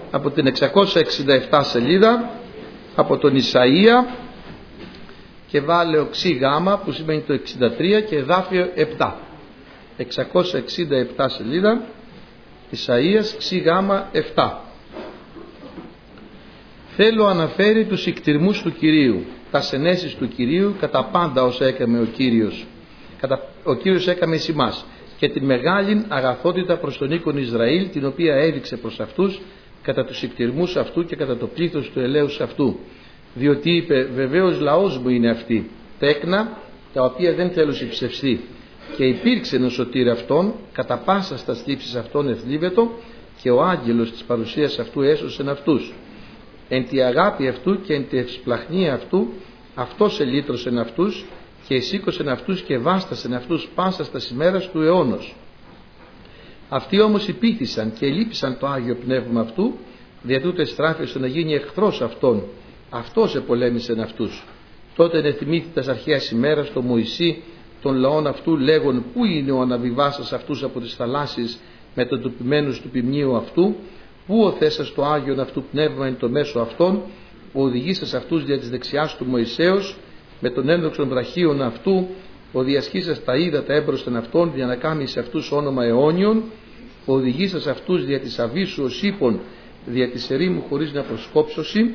από την 667 σελίδα, από τον Ισαΐα, και βάλε οξύ γάμα που σημαίνει το 63 και εδάφιο 7. 667 σελίδα, Ισαΐας, ξύ γάμα 7. Θέλω αναφέρει τους ικτυρμούς του Κυρίου, τα ενέσεις του Κυρίου, κατά πάντα όσα έκαμε ο Κύριος. Ο Κύριος έκαμε εις ημάς, και την μεγάλη αγαθότητα προς τον οίκον Ισραήλ, την οποία έδειξε προς αυτούς κατά τους ικτυρμούς αυτού και κατά το πλήθος του ελέους αυτού. Διότι είπε, βεβαίως λαός μου είναι αυτοί, τέκνα τα οποία δεν θέλω ψευστεί. Και υπήρξε ο σωτήρ αυτών, κατά πάσα στα στύψεις αυτών εθλίβετο, και ο άγγελος της παρουσίας αυτού έσωσεν αυτούς. Εν τη αγάπη αυτού και εν τη ευσπλαχνία αυτού, αυτός ελύτρωσεν αυτούς και εσήκωσεν αυτούς και βάστασεν αυτούς πάσα στα ημέρας του αιώνος. Αυτοί όμως υπήθησαν και ελείπησαν το Άγιο Πνεύμα αυτού, δια τούτο εστράφησε να γίνει εχθρός αυτών. Αυτός επολέμησεν αυτούς. Τότε ενεθυμήθη τας αρχαίας ημέρας το Μωυσή των λαών αυτού, λέγον, πού είναι ο αναβιβάσας αυτούς από τις θαλάσσιες με τον τοπημένους του ποιμνίου αυτού, πού ο θέσας το Άγιον αυτού πνεύμα εν το μέσο αυτών, ο οδηγήσας αυτούς δια της δεξιάς του Μωυσέως, με τον ένδοξον βραχίον αυτού, ο διασχίσας τα ύδατα έμπροσθεν αυτών, για να κάνει σε αυτούς όνομα αιώνιον, ο οδηγήσας αυτούς δια της αβύσου ως ύπων, δια της ερήμου χωρίς να προσκόψωση.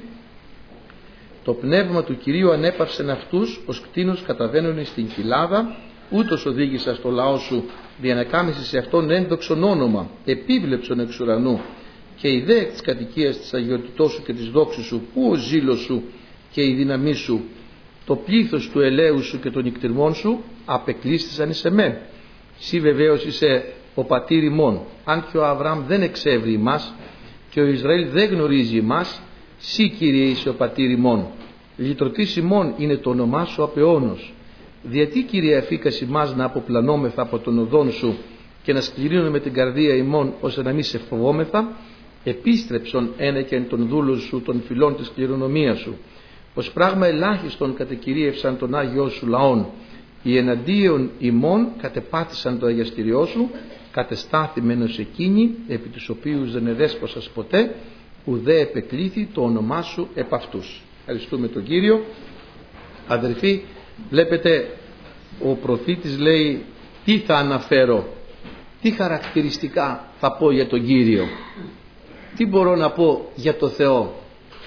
Το πνεύμα του Κυρίου ανέπαυσεν αυτούς ως κτήνος καταβαίνουν στην κοιλάδα, ούτως οδήγησα στο λαό σου, δια να κάμισεις σε αυτόν ένδοξον όνομα, επίβλεψον εξ ουρανού, και η δέ της κατοικίας της αγιότητός σου και της δόξης σου, πού ο ζήλος σου και η δύναμή σου, το πλήθος του ελέου σου και των ικτυρμών σου, απεκλείστησαν εις εμέ. Συ βεβαίως είσαι ο πατήρ ημών, αν και ο Αβραάμ δεν εξεύρει ημάς και ο Ισραήλ δεν γνωρίζει ημάς, Συ Κύριε είσαι ο πατήρ ημών, λυτρωτής ημών είναι το όνομά σου απ' αιώνος. Διατί Κύριε αφήκας ημάς να αποπλανόμεθα από τον οδόν σου και να σκληρύνουμε με την καρδία ημών, ώστε να μη σε φοβόμεθα? Επίστρεψον ένεκεν των δούλων σου των φυλών της κληρονομίας σου, πως πράγμα ελάχιστον κατεκυρίευσαν τον Άγιό σου λαόν, οι εναντίον ημών κατεπάτησαν το αγιαστηριό σου, κατεστάθημενος εκείνοι επί τους οποίους δεν εδέσποσας ποτέ, ουδέ επεκλήθη το όνομά σου επ' αυτούς. Ευχαριστούμε τον Κύριο. Αδερφοί, βλέπετε ο προφήτης λέει τι θα αναφέρω, τι χαρακτηριστικά θα πω για τον Κύριο, τι μπορώ να πω για το Θεό.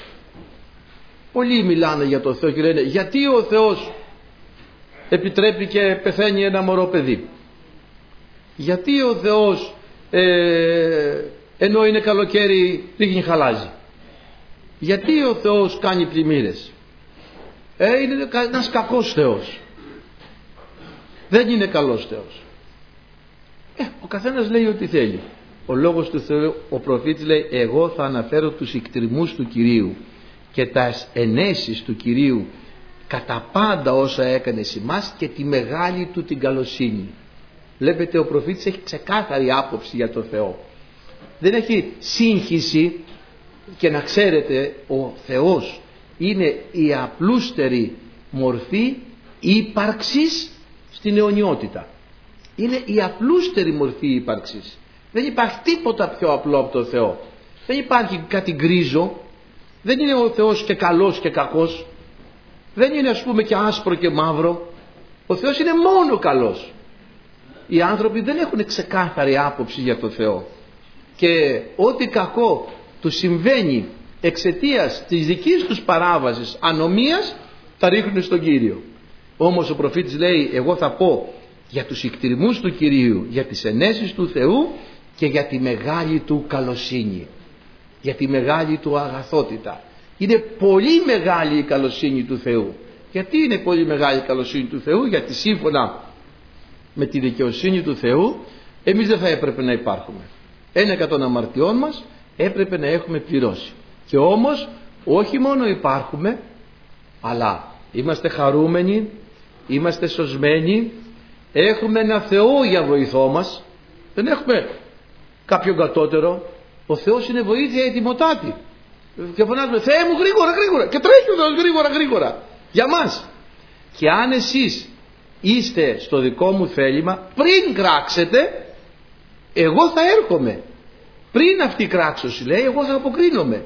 Πολλοί μιλάνε για το Θεό και λένε γιατί ο Θεός επιτρέπει και πεθαίνει ένα μωρό παιδί, γιατί ο Θεός ενώ είναι καλοκαίρι ρίχνει χαλάζι, γιατί ο Θεός κάνει πλημμύρες, είναι ένας κακός Θεός, δεν είναι καλός Θεός. Ο καθένας λέει ό,τι θέλει. Ο λόγος του Θεού, ο προφήτης λέει, εγώ θα αναφέρω τους ικτριμμούς του Κυρίου και τα ενέσεις του Κυρίου κατά πάντα όσα έκανε σε εμάς και τη μεγάλη του την καλοσύνη. Βλέπετε, ο προφήτης έχει ξεκάθαρη άποψη για το Θεό, δεν έχει σύγχυση. Και να ξέρετε, ο Θεός είναι η απλούστερη μορφή ύπαρξης στην αιωνιότητα. Είναι η απλούστερη μορφή ύπαρξης. Δεν υπάρχει τίποτα πιο απλό από το Θεό. Δεν υπάρχει κάτι γκρίζο. Δεν είναι ο Θεός και καλός και κακός. Δεν είναι ας πούμε και άσπρο και μαύρο. Ο Θεός είναι μόνο καλός. Οι άνθρωποι δεν έχουν ξεκάθαρη άποψη για το Θεό. Και ό,τι κακό του συμβαίνει εξαιτίας της δικής τους παράβασης, ανομίας, τα ρίχνουν στον Κύριο. Όμως ο προφήτης λέει, εγώ θα πω για τους ικτριμμούς του Κυρίου, για τις ενέσεις του Θεού και για τη μεγάλη του καλοσύνη, για τη μεγάλη του αγαθότητα. Είναι πολύ μεγάλη η καλοσύνη του Θεού. Γιατί είναι πολύ μεγάλη η καλοσύνη του Θεού? Γιατί σύμφωνα με τη δικαιοσύνη του Θεού εμείς δεν θα έπρεπε να υπάρχουμε. 1 αμαρτιών μας έπρεπε να έχουμε πληρώσει. Και όμως όχι μόνο υπάρχουμε, αλλά είμαστε χαρούμενοι, είμαστε σωσμένοι, έχουμε ένα Θεό για βοηθό μας, δεν έχουμε κάποιον κατώτερο. Ο Θεός είναι βοήθεια ετοιμοτάτη. Και φωνάζουμε, Θεέ μου, γρήγορα, γρήγορα, και τρέχει ο Θεός γρήγορα, γρήγορα για μας. Και αν εσείς είστε στο δικό μου θέλημα, πριν κράξετε, εγώ θα έρχομαι. πριν αυτή η κράξωση, λέει, εγώ θα αποκρίνομαι.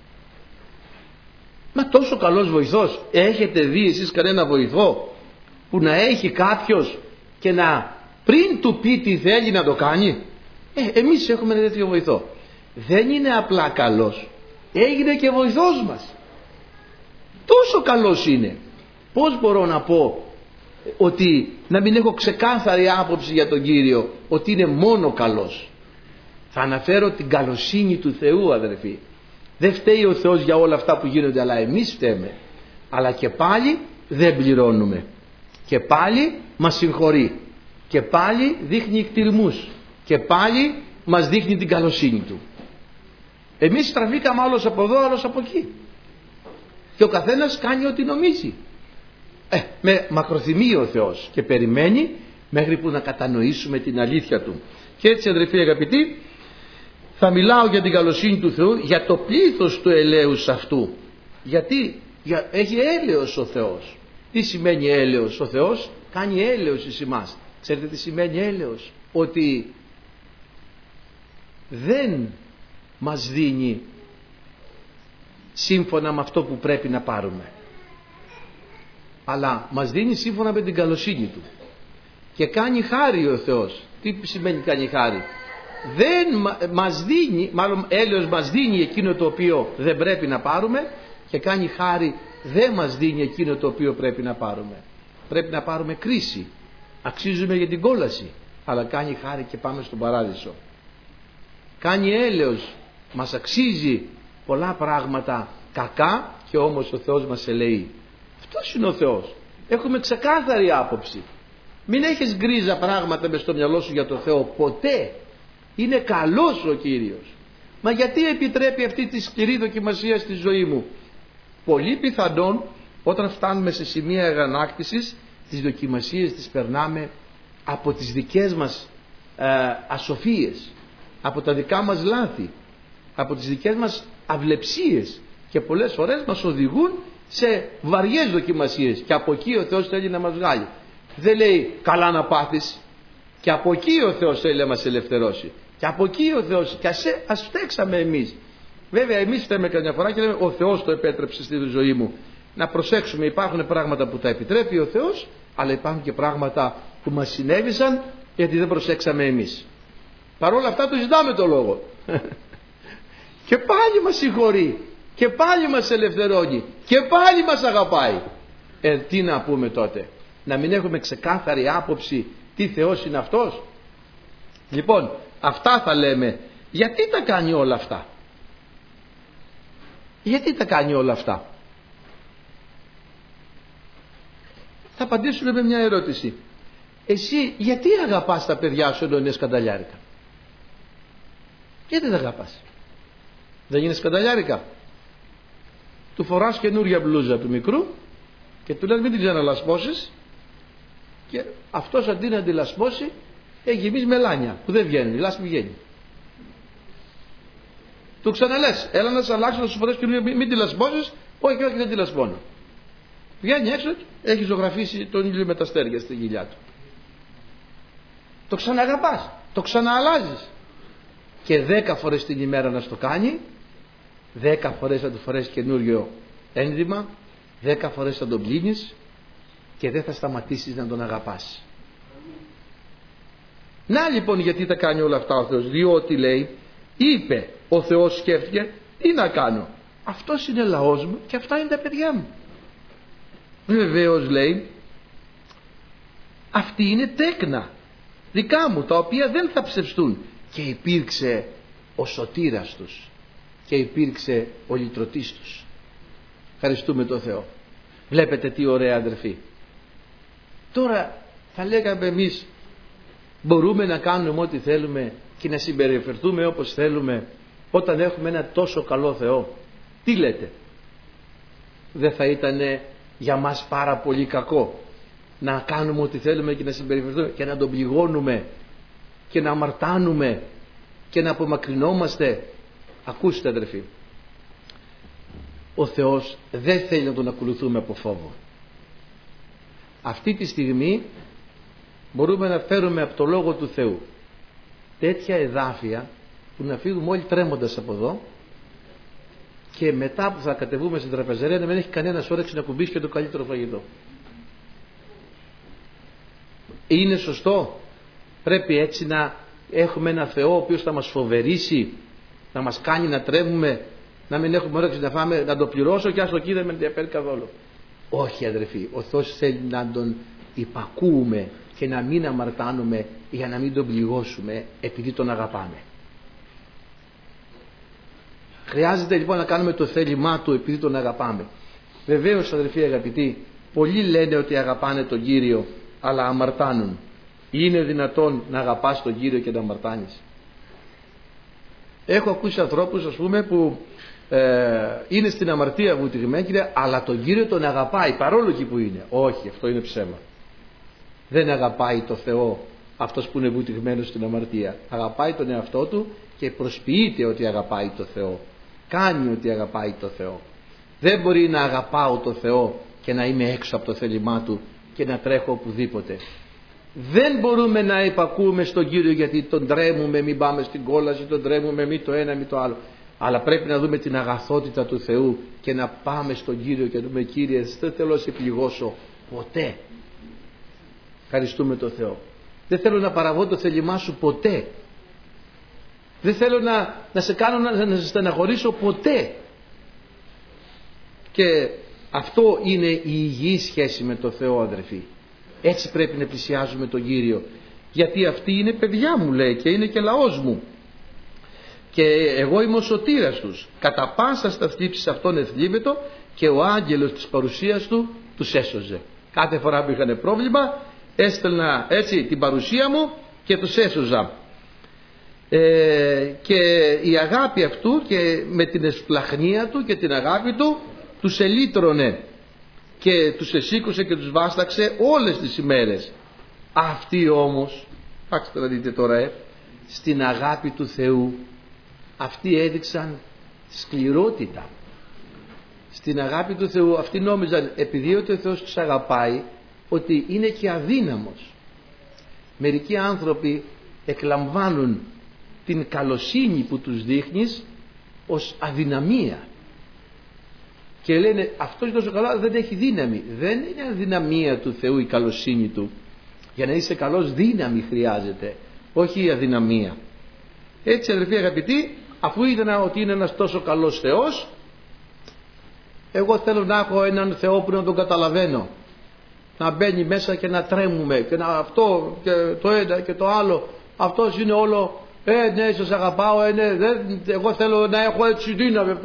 Μα τόσο καλός βοηθός, έχετε δει εσείς κανένα βοηθό που να έχει κάποιος και να πριν του πει τι θέλει να το κάνει? Εμείς έχουμε ένα τέτοιο βοηθό. Δεν είναι απλά καλός, έγινε και βοηθός μας. Τόσο καλός είναι. Πώς μπορώ να πω ότι να μην έχω ξεκάθαρη άποψη για τον Κύριο, ότι είναι μόνο καλός? Θα αναφέρω την καλοσύνη του Θεού, αδερφοί. Δεν φταίει ο Θεός για όλα αυτά που γίνονται, αλλά εμείς φταίμε. Αλλά και πάλι δεν πληρώνουμε. Και πάλι μας συγχωρεί. Και πάλι δείχνει εκτιρμούς. Και πάλι μας δείχνει την καλοσύνη του. Εμείς στραφήκαμε άλλος από εδώ, άλλος από εκεί. Και ο καθένας κάνει ό,τι νομίζει. Με μακροθυμεί ο Θεός και περιμένει μέχρι που να κατανοήσουμε την αλήθεια του. Και έτσι, αδερφοί αγαπητοί, θα μιλάω για την καλοσύνη του Θεού, για το πλήθος του ελέους αυτού. Γιατί έχει έλεος ο Θεός. Τι σημαίνει έλεος? Ο Θεός κάνει έλεος εις εμάς. Ξέρετε τι σημαίνει έλεος? Ότι δεν μας δίνει σύμφωνα με αυτό που πρέπει να πάρουμε, αλλά μας δίνει σύμφωνα με την καλοσύνη του. Και κάνει χάρη ο Θεός. Τι σημαίνει κάνει χάρη? Δεν μας δίνει, μάλλον έλεος μας δίνει εκείνο το οποίο δεν πρέπει να πάρουμε, και κάνει χάρη δεν μας δίνει εκείνο το οποίο πρέπει να πάρουμε. Πρέπει να πάρουμε κρίση, αξίζουμε για την κόλαση, αλλά κάνει χάρη και πάμε στον παράδεισο. Κάνει έλεος, μας αξίζει πολλά πράγματα κακά, και όμως ο Θεός μας ελεεί. Αυτός είναι ο Θεός. Έχουμε ξεκάθαρη άποψη. Μην έχεις γκρίζα πράγματα μες στο μυαλό σου για το Θεό ποτέ. Είναι καλός ο Κύριος. Μα γιατί επιτρέπει αυτή τη σκληρή δοκιμασία στη ζωή μου? Πολύ πιθανόν όταν φτάνουμε σε σημεία αγανάκτησης, τις δοκιμασίες τις περνάμε από τις δικές μας ασοφίες, από τα δικά μας λάθη, από τις δικές μας αυλεψίες, και πολλές φορές μας οδηγούν σε βαριές δοκιμασίες, και από εκεί ο Θεός θέλει να μας βγάλει. Δεν λέει καλά να πάθεις, και από εκεί ο Θεός θέλει να μας ελευθερώσει, και από εκεί ο Θεός, και ας φταίξαμε εμείς. Βέβαια εμείς φταίμε καμιά φορά και λέμε ο Θεός το επέτρεψε στη ζωή μου. Να προσέξουμε, υπάρχουν πράγματα που τα επιτρέπει ο Θεός, αλλά υπάρχουν και πράγματα που μας συνέβησαν γιατί δεν προσέξαμε εμείς. Παρ' όλα αυτά του ζητάμε το λόγο. Και πάλι μας συγχωρεί, και πάλι μας ελευθερώνει, και πάλι μας αγαπάει. Τι να πούμε τότε? Να μην έχουμε ξεκάθαρη άποψη τι Θεός είναι αυτός? Λοιπόν, αυτά θα λέμε. Γιατί τα κάνει όλα αυτά? Γιατί τα κάνει όλα αυτά? Θα απαντήσουμε με μια ερώτηση. Εσύ γιατί αγαπάς τα παιδιά σου ενώ είναι σκανταλιάρικα? Γιατί δεν αγαπάς? Δεν είναι σκανταλιάρικα? Του φοράς καινούρια μπλούζα του μικρού και του λες μην την ξαναλασπώσεις, και αυτός αντί να την λασπώσει έχει γεμίσει μελάνια που δεν βγαίνει, η λάσπη βγαίνει. Του ξαναλες έλα να σε αλλάξω, να σου φορές καινούρια, μην την λασπώσεις. Όχι, δεν την λασπώνω. Βγαίνει έξω, έχει ζωγραφίσει τον ήλιο με τα αστέρια στη κοιλιά του. Το ξαναγαπάς, το ξανααλλάζεις. Και 10 φορές την ημέρα να στο κάνει, 10 φορές θα του φορέσει καινούριο ένδυμα, 10 φορές θα τον πλύνεις, και δεν θα σταματήσεις να τον αγαπάς. Να λοιπόν γιατί τα κάνει όλα αυτά ο Θεός? Διότι λέει, είπε ο Θεός, σκέφτηκε, τι να κάνω? Αυτός είναι λαός μου και αυτά είναι τα παιδιά μου. Βεβαίως λέει, αυτοί είναι τέκνα δικά μου, τα οποία δεν θα ψευστούν. Και υπήρξε ο σωτήρας τους, και υπήρξε ο λυτρωτής τους. Ευχαριστούμε τον Θεό. Βλέπετε τι ωραία, αδερφοί. Τώρα θα λέγαμε εμείς, μπορούμε να κάνουμε ό,τι θέλουμε και να συμπεριφερθούμε όπως θέλουμε όταν έχουμε ένα τόσο καλό Θεό? Τι λέτε? Δεν θα ήταν για μας πάρα πολύ κακό να κάνουμε ό,τι θέλουμε και να συμπεριφερθούμε και να τον πληγώνουμε και να αμαρτάνουμε και να απομακρυνόμαστε? Ακούστε, αδερφοί, ο Θεός δεν θέλει να τον ακολουθούμε από φόβο. Αυτή τη στιγμή μπορούμε να φέρουμε από το Λόγο του Θεού τέτοια εδάφια που να φύγουμε όλοι τρέμοντας από εδώ και μετά που θα κατεβούμε στην τραπεζαρία να μην έχει κανένας όρεξη να κουμπίσει και το καλύτερο φαγητό. Είναι σωστό? Πρέπει έτσι να έχουμε ένα Θεό ο οποίος θα μας φοβερήσει, να μας κάνει να τρέμουμε, να μην έχουμε όρεξη να φάμε, να το πληρώσω και ας το κοίτα με ενδιαφέρει καθόλου? Όχι αδερφοί, ο Θεός θέλει να τον υπακούουμε και να μην αμαρτάνουμε για να μην τον πληγώσουμε επειδή τον αγαπάμε. Χρειάζεται λοιπόν να κάνουμε το θέλημά του επειδή τον αγαπάμε. Βεβαίως αδερφοί αγαπητοί, πολλοί λένε ότι αγαπάνε τον Κύριο αλλά αμαρτάνουν. Είναι δυνατόν να αγαπάς τον Κύριο και να αμαρτάνεις? Έχω ακούσει ανθρώπους ας πούμε που είναι στην αμαρτία βουτυγμένοι αλλά τον Κύριο τον αγαπάει παρόλο εκεί που είναι. Όχι, αυτό είναι ψέμα. Δεν αγαπάει το Θεό αυτός που είναι βουτυγμένος στην αμαρτία. Αγαπάει τον εαυτό του και προσποιείται ότι αγαπάει το Θεό. Κάνει ότι αγαπάει το Θεό. Δεν μπορεί να αγαπάω το Θεό και να είμαι έξω από το θέλημά του και να τρέχω οπουδήποτε. Δεν μπορούμε να υπακούμε στον Κύριο γιατί τον τρέμουμε, μην πάμε στην κόλαση, τον τρέμουμε μη το ένα μη το άλλο. Αλλά πρέπει να δούμε την αγαθότητα του Θεού και να πάμε στον Κύριο και να δούμε: Κύριε, δεν θέλω να σε πληγώσω ποτέ. Ευχαριστούμε τον Θεό. Δεν θέλω να παραβώ το θέλημά σου ποτέ. Δεν θέλω να σε κάνω να σε στεναχωρήσω ποτέ. Και αυτό είναι η υγιή σχέση με τον Θεό αδερφοί. Έτσι πρέπει να πλησιάζουμε τον Κύριο. Γιατί αυτοί είναι παιδιά μου λέει και είναι και λαός μου. Και εγώ είμαι ο σωτήρας τους. Κατά πάσα στα θλίψεις αυτών εθλίβετο και ο άγγελος της παρουσίας του τους έσωζε. Κάθε φορά που είχαν πρόβλημα έστελνα έτσι την παρουσία μου και τους έσωζα. Και η αγάπη αυτού και με την εσπλαχνία του και την αγάπη του τους ελύτρωνε και τους εσήκωσε και τους βάσταξε όλες τις ημέρες. Αυτοί όμως, άξτε να δείτε τώρα στην αγάπη του Θεού αυτοί έδειξαν σκληρότητα. Στην αγάπη του Θεού αυτοί νόμιζαν επειδή ότι ο Θεός τους αγαπάει ότι είναι και αδύναμος. Μερικοί άνθρωποι εκλαμβάνουν την καλοσύνη που τους δείχνεις ως αδυναμία και λένε αυτός είναι τόσο καλά, δεν έχει δύναμη. Δεν είναι αδυναμία του Θεού η καλοσύνη του. Για να είσαι καλός δύναμη χρειάζεται, όχι η αδυναμία. Έτσι αδελφοί αγαπητοί, αφού είδα ότι είναι ένας τόσο καλός Θεός, εγώ θέλω να έχω έναν Θεό που να τον καταλαβαίνω, να μπαίνει μέσα και να τρέμουμε και να αυτό και το ένα και το άλλο. Αυτός είναι όλο ναι σας αγαπάω, ναι, εγώ θέλω να έχω έτσι δύναμη.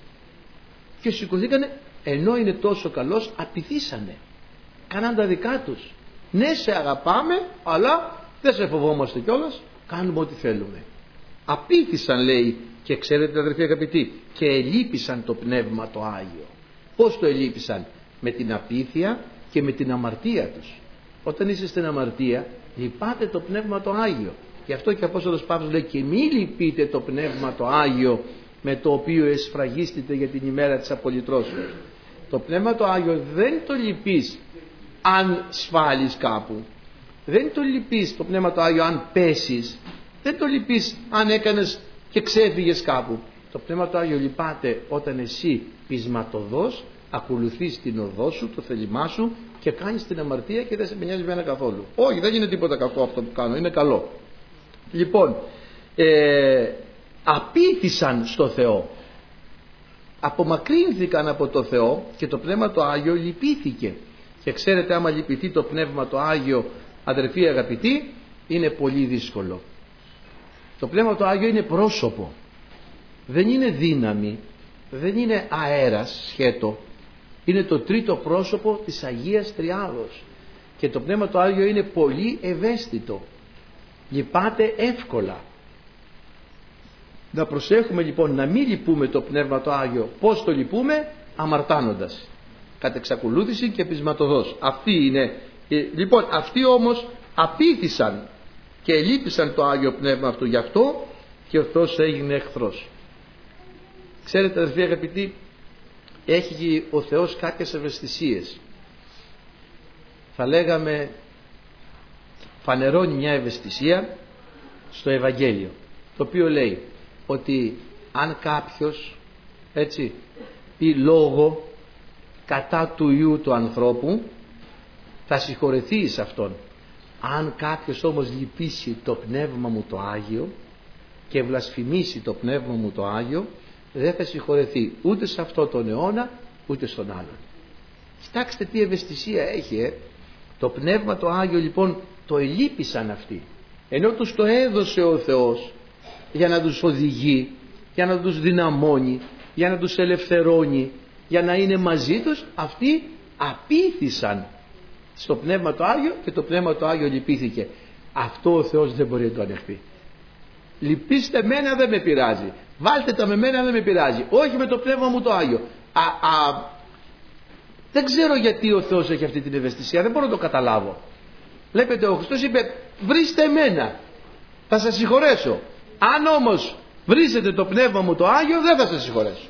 Και σηκωθήκανε, ενώ είναι τόσο καλός απειθήσανε, κάναν τα δικά τους. Ναι σε αγαπάμε αλλά δεν σε φοβόμαστε κιόλας, κάνουμε ό,τι θέλουμε. Απείθησαν λέει, και ξέρετε αδερφοί αγαπητοί, και ελείπησαν το Πνεύμα το Άγιο. Πώς το ελείπησαν? Με την απείθεια και με την αμαρτία τους. Όταν είσαι στην αμαρτία λυπάτε το Πνεύμα το Άγιο. Γι' αυτό και ο Απόστολος Παύλος λέει: και μη λυπείτε το Πνεύμα το Άγιο με το οποίο εσφραγίστητε για την ημέρα της απολυτρώσεως. Το Πνεύμα το Άγιο δεν το λυπείς αν σφάλεις κάπου. Δεν το λυπείς το Πνεύμα το Άγιο αν πέσεις. Δεν το λυπείς αν έκανες και ξέφυγες κάπου. Το Πνεύμα το Άγιο λυπάται όταν εσύ πεισματωδώς ακολουθείς την οδό σου, το θέλημά σου και κάνεις την αμαρτία και δεν σε νοιάζει με ένα καθόλου. Όχι, δεν είναι τίποτα κακό αυτό που κάνω, είναι καλό. Λοιπόν, απείθησαν στο Θεό, απομακρύνθηκαν από το Θεό και το Πνεύμα το Άγιο λυπήθηκε. Και ξέρετε, άμα λυπηθεί το Πνεύμα το Άγιο αδερφοί αγαπητοί, είναι πολύ δύσκολο. Το Πνεύμα το Άγιο είναι πρόσωπο, δεν είναι δύναμη, δεν είναι αέρας σχέτο, είναι το τρίτο πρόσωπο της Αγίας Τριάδος και το Πνεύμα το Άγιο είναι πολύ ευαίσθητο, λυπάται εύκολα. Να προσέχουμε λοιπόν να μην λυπούμε το Πνεύμα το Άγιο. Πώς το λυπούμε? Αμαρτάνοντας, κατ' εξακολούθηση και πεισματωδώς. Αυτή είναι. Λοιπόν, αυτοί όμως απείθησαν και ελείπησαν το Άγιο Πνεύμα αυτού, γι' αυτό και ο Θεός έγινε εχθρός. Ξέρετε αδελφοί αγαπητοί, έχει ο Θεός κάποιες ευαισθησίες, θα λέγαμε φανερώνει μια ευαισθησία στο Ευαγγέλιο, το οποίο λέει: ότι αν κάποιος έτσι πει λόγο κατά του Υιού του ανθρώπου, θα συγχωρεθεί σε αυτόν. Αν κάποιος όμως λυπήσει το Πνεύμα μου το Άγιο και βλασφημίσει το Πνεύμα μου το Άγιο, δεν θα συγχωρεθεί ούτε σε αυτό τον αιώνα ούτε στον άλλον. Κοιτάξτε τι ευαισθησία έχει. Το Πνεύμα το Άγιο λοιπόν το ελείπησαν αυτοί, ενώ τους το έδωσε ο Θεός για να τους οδηγεί, για να τους δυναμώνει, για να τους ελευθερώνει, για να είναι μαζί τους. Αυτοί απήθησαν στο Πνεύμα το Άγιο και το Πνεύμα το Άγιο λυπήθηκε. Αυτό ο Θεός δεν μπορεί να το ανεχθεί. Λυπήστε μένα, δεν με πειράζει, βάλτε τα με μένα, δεν με πειράζει, όχι με το Πνεύμα μου το Άγιο. Δεν ξέρω γιατί ο Θεός έχει αυτή την ευαισθησία, δεν μπορώ να το καταλάβω. Βλέπετε, ο Χριστός είπε βρίστε εμένα, θα σας συγχωρέσω. Αν όμως βρίσετε το Πνεύμα μου το Άγιο, δεν θα σας συγχωρέσω.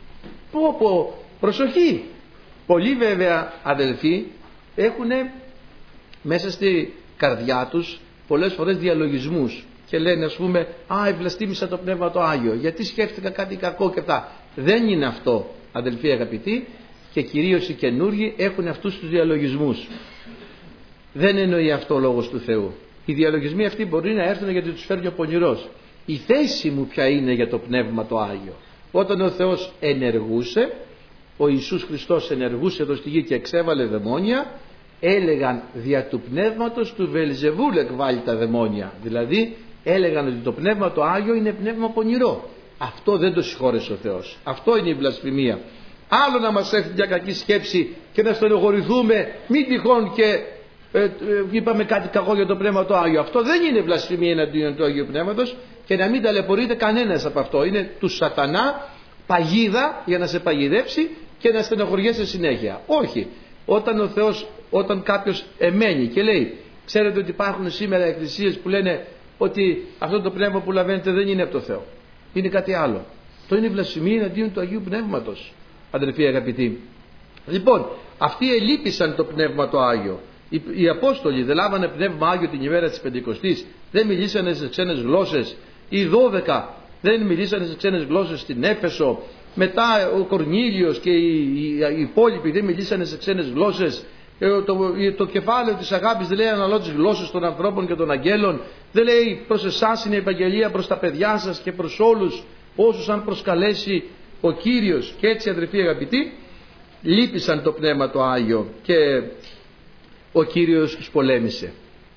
Προσοχή. Πολλοί βέβαια αδελφοί έχουν μέσα στη καρδιά τους πολλές φορές διαλογισμούς και λένε, ας πούμε, ευλαστήμησα το Πνεύμα το Άγιο, γιατί σκέφτηκα κάτι κακό και αυτά. Δεν είναι αυτό, αδελφοί αγαπητοί, και κυρίως οι καινούργοι έχουν αυτούς τους διαλογισμούς. Δεν εννοεί αυτό ο Λόγος του Θεού. Οι διαλογισμοί αυτοί μπορεί να έρθουν γιατί τους φέρνει ο πονηρός. Η θέση μου ποια είναι για το Πνεύμα το Άγιο? Όταν ο Θεός ενεργούσε, ο Ιησούς Χριστός ενεργούσε εδώ στη γη και εξέβαλε δαιμόνια, έλεγαν δια του Πνεύματος του Βελζεβούλ εκβάλλει τα δαιμόνια. Δηλαδή έλεγαν ότι το Πνεύμα το Άγιο είναι πνεύμα πονηρό. Αυτό δεν το συγχώρεσε ο Θεός. Αυτό είναι η βλασφημία. Άλλο να μας έρθει μια κακή σκέψη και να στενοχωρηθούμε, μην τυχόν και είπαμε κάτι κακό για το Πνεύμα το Άγιο. Αυτό δεν είναι βλασφημία εναντίον του Αγίου Πνεύματος, και να μην ταλαιπωρείται κανένας από αυτό. Είναι του σατανά παγίδα για να σε παγιδεύσει και να στενοχωριέσαι συνέχεια. Όχι. Όταν ο Θεός, όταν κάποιος εμένει και λέει, ξέρετε ότι υπάρχουν σήμερα εκκλησίες που λένε ότι αυτό το πνεύμα που λαβαίνετε δεν είναι από το Θεό, είναι κάτι άλλο. Το είναι βλασφημία εναντίον του Αγίου Πνεύματος, αδελφοί αγαπητοί. Λοιπόν, αυτοί ελείπησαν το Πνεύμα το Άγιο. Οι Απόστολοι δεν λάβανε Πνεύμα Άγιο την ημέρα της Πεντηκοστής, δεν μιλήσανε σε ξένες γλώσσες. Οι 12 δεν μιλήσανε σε ξένες γλώσσες στην Έφεσο. Μετά ο Κορνήλιος και οι υπόλοιποι δεν μιλήσανε σε ξένες γλώσσες. Το κεφάλαιο της αγάπης δεν λέει αναλόγω τις γλώσσες των ανθρώπων και των αγγέλων. Δεν λέει προς εσάς είναι η Ευαγγελία, προς τα παιδιά σας και προς όλους όσους αν προσκαλέσει ο Κύριος. Και έτσι, αδελφοί αγαπητοί, λείπησαν το Πνεύμα το Άγιο και ο Κύριος τους πολέμησε.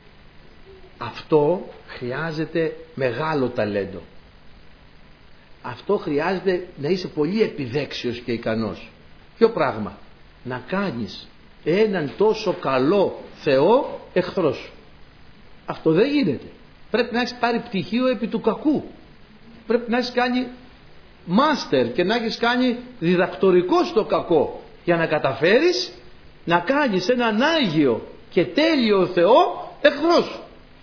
Αυτό χρειάζεται μεγάλο ταλέντο. Αυτό χρειάζεται να είσαι πολύ επιδέξιος και ικανός. Ποιο πράγμα? Να κάνεις έναν τόσο καλό Θεό εχθρό σου. Αυτό δεν γίνεται. Πρέπει να έχεις πάρει πτυχίο επί του κακού. Πρέπει να έχεις κάνει μάστερ και να έχεις κάνει διδακτορικό στο κακό για να καταφέρεις να κάνεις έναν Άγιο και τέλειο Θεό εχθρό σου.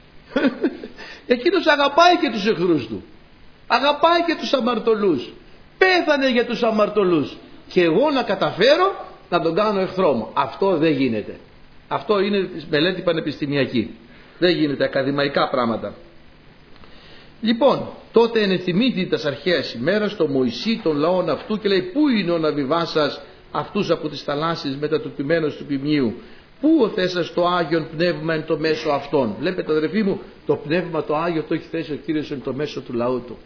Εκείνος αγαπάει και τους εχθρούς του. Αγαπάει και τους αμαρτωλούς. Πέθανε για τους αμαρτωλούς. Και εγώ να καταφέρω να τον κάνω εχθρό μου. Αυτό δεν γίνεται. Αυτό είναι μελέτη πανεπιστημιακή. Δεν γίνεται, ακαδημαϊκά πράγματα. Λοιπόν, τότε ενεθυμήθη τας αρχαίας ημέρας το Μωυσή των λαών αυτού και λέει, πού είναι ο ναβιβάς σας αυτούς από τις θαλάσσιες μετά του ποιμένος του ποιμνίου? Πού ο θέσας το Άγιον Πνεύμα εν το μέσο αυτών? Βλέπετε, αδερφοί μου, το Πνεύμα το Άγιο το έχει θέσει ο Κύριος εν το μέσο του λαού του.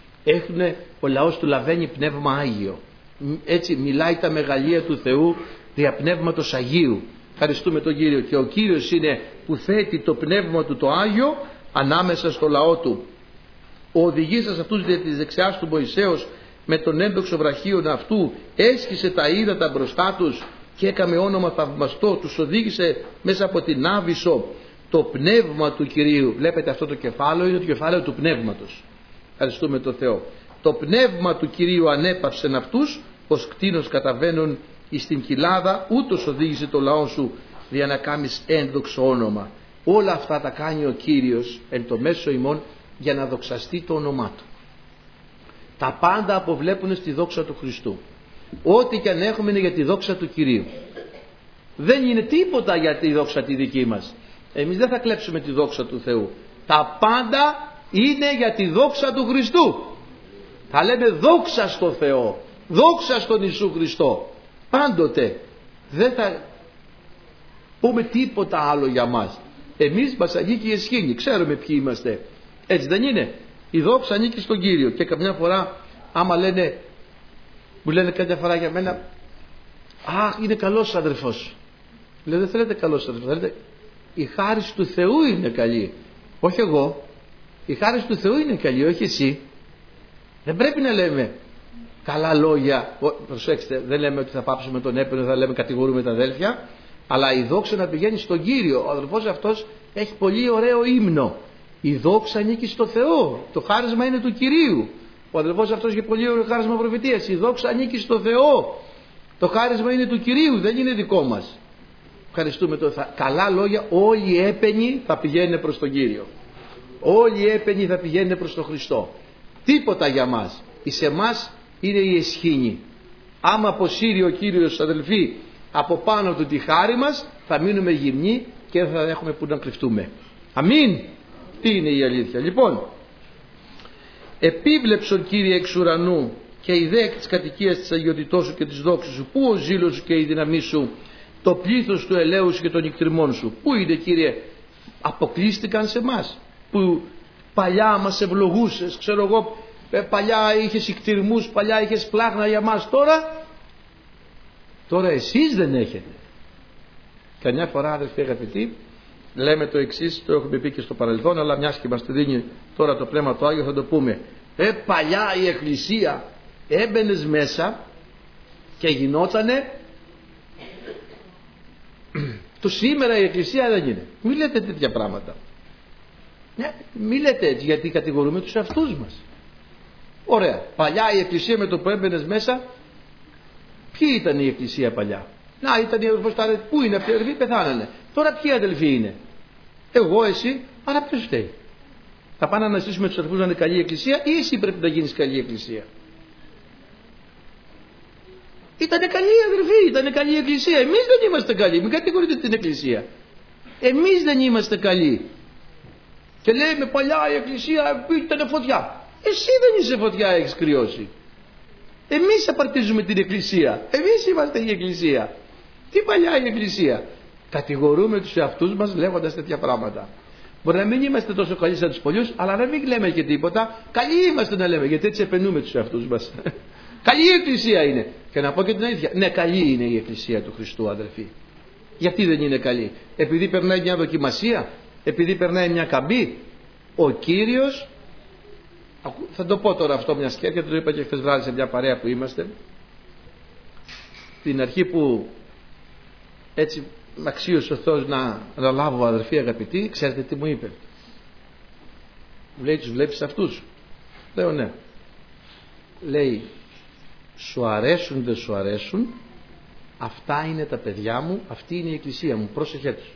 Ο λαός του λαβαίνει Πνεύμα Άγιο. Έτσι μιλάει τα μεγαλεία του Θεού δια Πνεύματος Αγίου. Ευχαριστούμε τον Κύριο. Και ο Κύριος είναι που θέτει το Πνεύμα του το Άγιο ανάμεσα στο λαό του. Ο οδηγήσας αυτούς δια της δεξιάς του Μωυσέως με τον έμπαιξο βραχίον αυτού έσχισε τα ύδατα μπροστά τους και έκαμε όνομα θαυμαστό, τους οδήγησε μέσα από την Άβυσσο το Πνεύμα του Κυρίου. Βλέπετε, αυτό το κεφάλαιο είναι το κεφάλαιο του Πνεύματος. Ευχαριστούμε τον Θεό. Το Πνεύμα του Κυρίου ανέπαυσεν αυτούς, ως κτήνος καταβαίνουν εις την κοιλάδα, ούτως οδήγησε το λαό σου για να κάνεις ένδοξο όνομα. Όλα αυτά τα κάνει ο Κύριος εν το μέσο ημών για να δοξαστεί το όνομά του. Τα πάντα αποβλέπουν στη δόξα του Χριστού. Ό,τι και αν έχουμε είναι για τη δόξα του Κυρίου. Δεν είναι τίποτα για τη δόξα τη δική μας. Εμείς δεν θα κλέψουμε τη δόξα του Θεού. Τα πάντα είναι για τη δόξα του Χριστού. Θα λέμε δόξα στο Θεό, δόξα στον Ιησού Χριστό. Πάντοτε δεν θα πούμε τίποτα άλλο για μας. Εμείς μας ανήκει η εσχήνη, ξέρουμε ποιοι είμαστε. Έτσι δεν είναι? Η δόξα ανήκει στον Κύριο. Και καμιά φορά άμα λένε, μου λένε κάποια φορά για μένα, αχ, είναι καλός αδερφός. Λέω, δεν θέλετε καλός αδερφός, θέλετε η χάρις του Θεού είναι καλή. Όχι εγώ. Η χάρις του Θεού είναι καλή, όχι εσύ. Δεν πρέπει να λέμε καλά λόγια. Προσέξτε, δεν λέμε ότι θα πάψουμε τον έπαινο, θα λέμε κατηγορούμε τα αδέλφια, αλλά η δόξα να πηγαίνει στον Κύριο. Ο αδελφός αυτός έχει πολύ ωραίο ύμνο. Η δόξα ανήκει στο Θεό. Το χάρισμα είναι του Κυρίου. Ο αδελφός αυτός έχει πολύ ωραίο χάρισμα προφητείας. Η δόξα ανήκει στο Θεό. Το χάρισμα είναι του Κυρίου, δεν είναι δικό μας. Ευχαριστούμε τον Θεό. Καλά λόγια, όλοι οι έπαινοι θα πηγαίνουν προς τον Κύριο. Όλοι οι έπαινοι θα πηγαίνουν προς τον Χριστό. Τίποτα για μας. Εις εμάς είναι η εσχήνη. Άμα αποσύρει ο Κύριος, αδελφοί, από πάνω του τη χάρη μας, θα μείνουμε γυμνοί και δεν θα έχουμε που να κρυφτούμε. Αμήν. Τι είναι η αλήθεια? Λοιπόν, επίβλεψον Κύριε εξ ουρανού και η δε εκ της κατοικίας της αγιότητός σου και της δόξης σου, πού ο ζήλος σου και η δύναμή σου, το πλήθος του ελαίου σου και των νυκτριμών σου. Πού είναι, Κύριε? Αποκλείστηκαν σε μας που παλιά μας ευλογούσες, ξέρω εγώ, παλιά είχες ικτυρμούς, παλιά είχες πλάχνα για μας, τώρα εσείς δεν έχετε. Καμιά φορά, αδελφοί αγαπητοί, λέμε το εξής, το έχουμε πει και στο παρελθόν, αλλά μιας και μας το δίνει τώρα το Πνεύμα το Άγιο, θα το πούμε. Παλιά η Εκκλησία έμπαινες μέσα και γινότανε, το σήμερα η Εκκλησία δεν είναι. Μην λέτε τέτοια πράγματα. Μην λέτε έτσι, γιατί κατηγορούμε τους εαυτούς μας. Ωραία, παλιά η Εκκλησία, με το που έμπαινες μέσα, ποιοι ήταν η Εκκλησία παλιά? Να, ήταν οι αδελφοί, πού είναι αυτοί οι αδελφοί? Πεθάνανε. Τώρα ποιοι αδελφοί είναι? Εγώ, εσύ, άρα ποιος φταίει? Θα πάνε να αναστήσουμε τους αδελφούς να είναι καλή Εκκλησία, ή εσύ πρέπει να γίνεις καλή Εκκλησία? Ήτανε καλή αδελφοί, ήτανε καλή Εκκλησία. Εμείς δεν είμαστε καλοί, μην κατηγορείτε την Εκκλησία. Εμείς δεν είμαστε καλοί. Και λέμε παλιά η Εκκλησία ήταν φωτιά. Εσύ δεν είσαι φωτιά, έχεις κρυώσει. Εμείς απαρτίζουμε την Εκκλησία. Εμείς είμαστε η Εκκλησία. Τι παλιά η Εκκλησία? Κατηγορούμε τους εαυτούς μας λέγοντας τέτοια πράγματα. Μπορεί να μην είμαστε τόσο καλοί σαν τους πολλούς, αλλά να μην λέμε και τίποτα. Καλοί είμαστε να λέμε, γιατί έτσι επενούμε τους εαυτούς μας. Καλή η Εκκλησία είναι. Και να πω και την αλήθεια. Ναι, καλή είναι η Εκκλησία του Χριστού, αδελφοί. Γιατί δεν είναι καλή? Επειδή περνάει μια δοκιμασία? Επειδή περνάει μια καμπή? Ο Κύριος, θα το πω τώρα αυτό μια σκέφτεια, το είπα και χθες βράδυ σε μια παρέα που είμαστε, την αρχή που έτσι μ' αξίωσε ο Θεός να λάβω, αδερφοί αγαπητοί, ξέρετε τι μου είπε? Μου λέει, τους βλέπεις αυτούς? Λέω ναι. Λέει, σου αρέσουν δεν σου αρέσουν, αυτά είναι τα παιδιά μου, αυτή είναι η Εκκλησία μου, πρόσεχέ τους.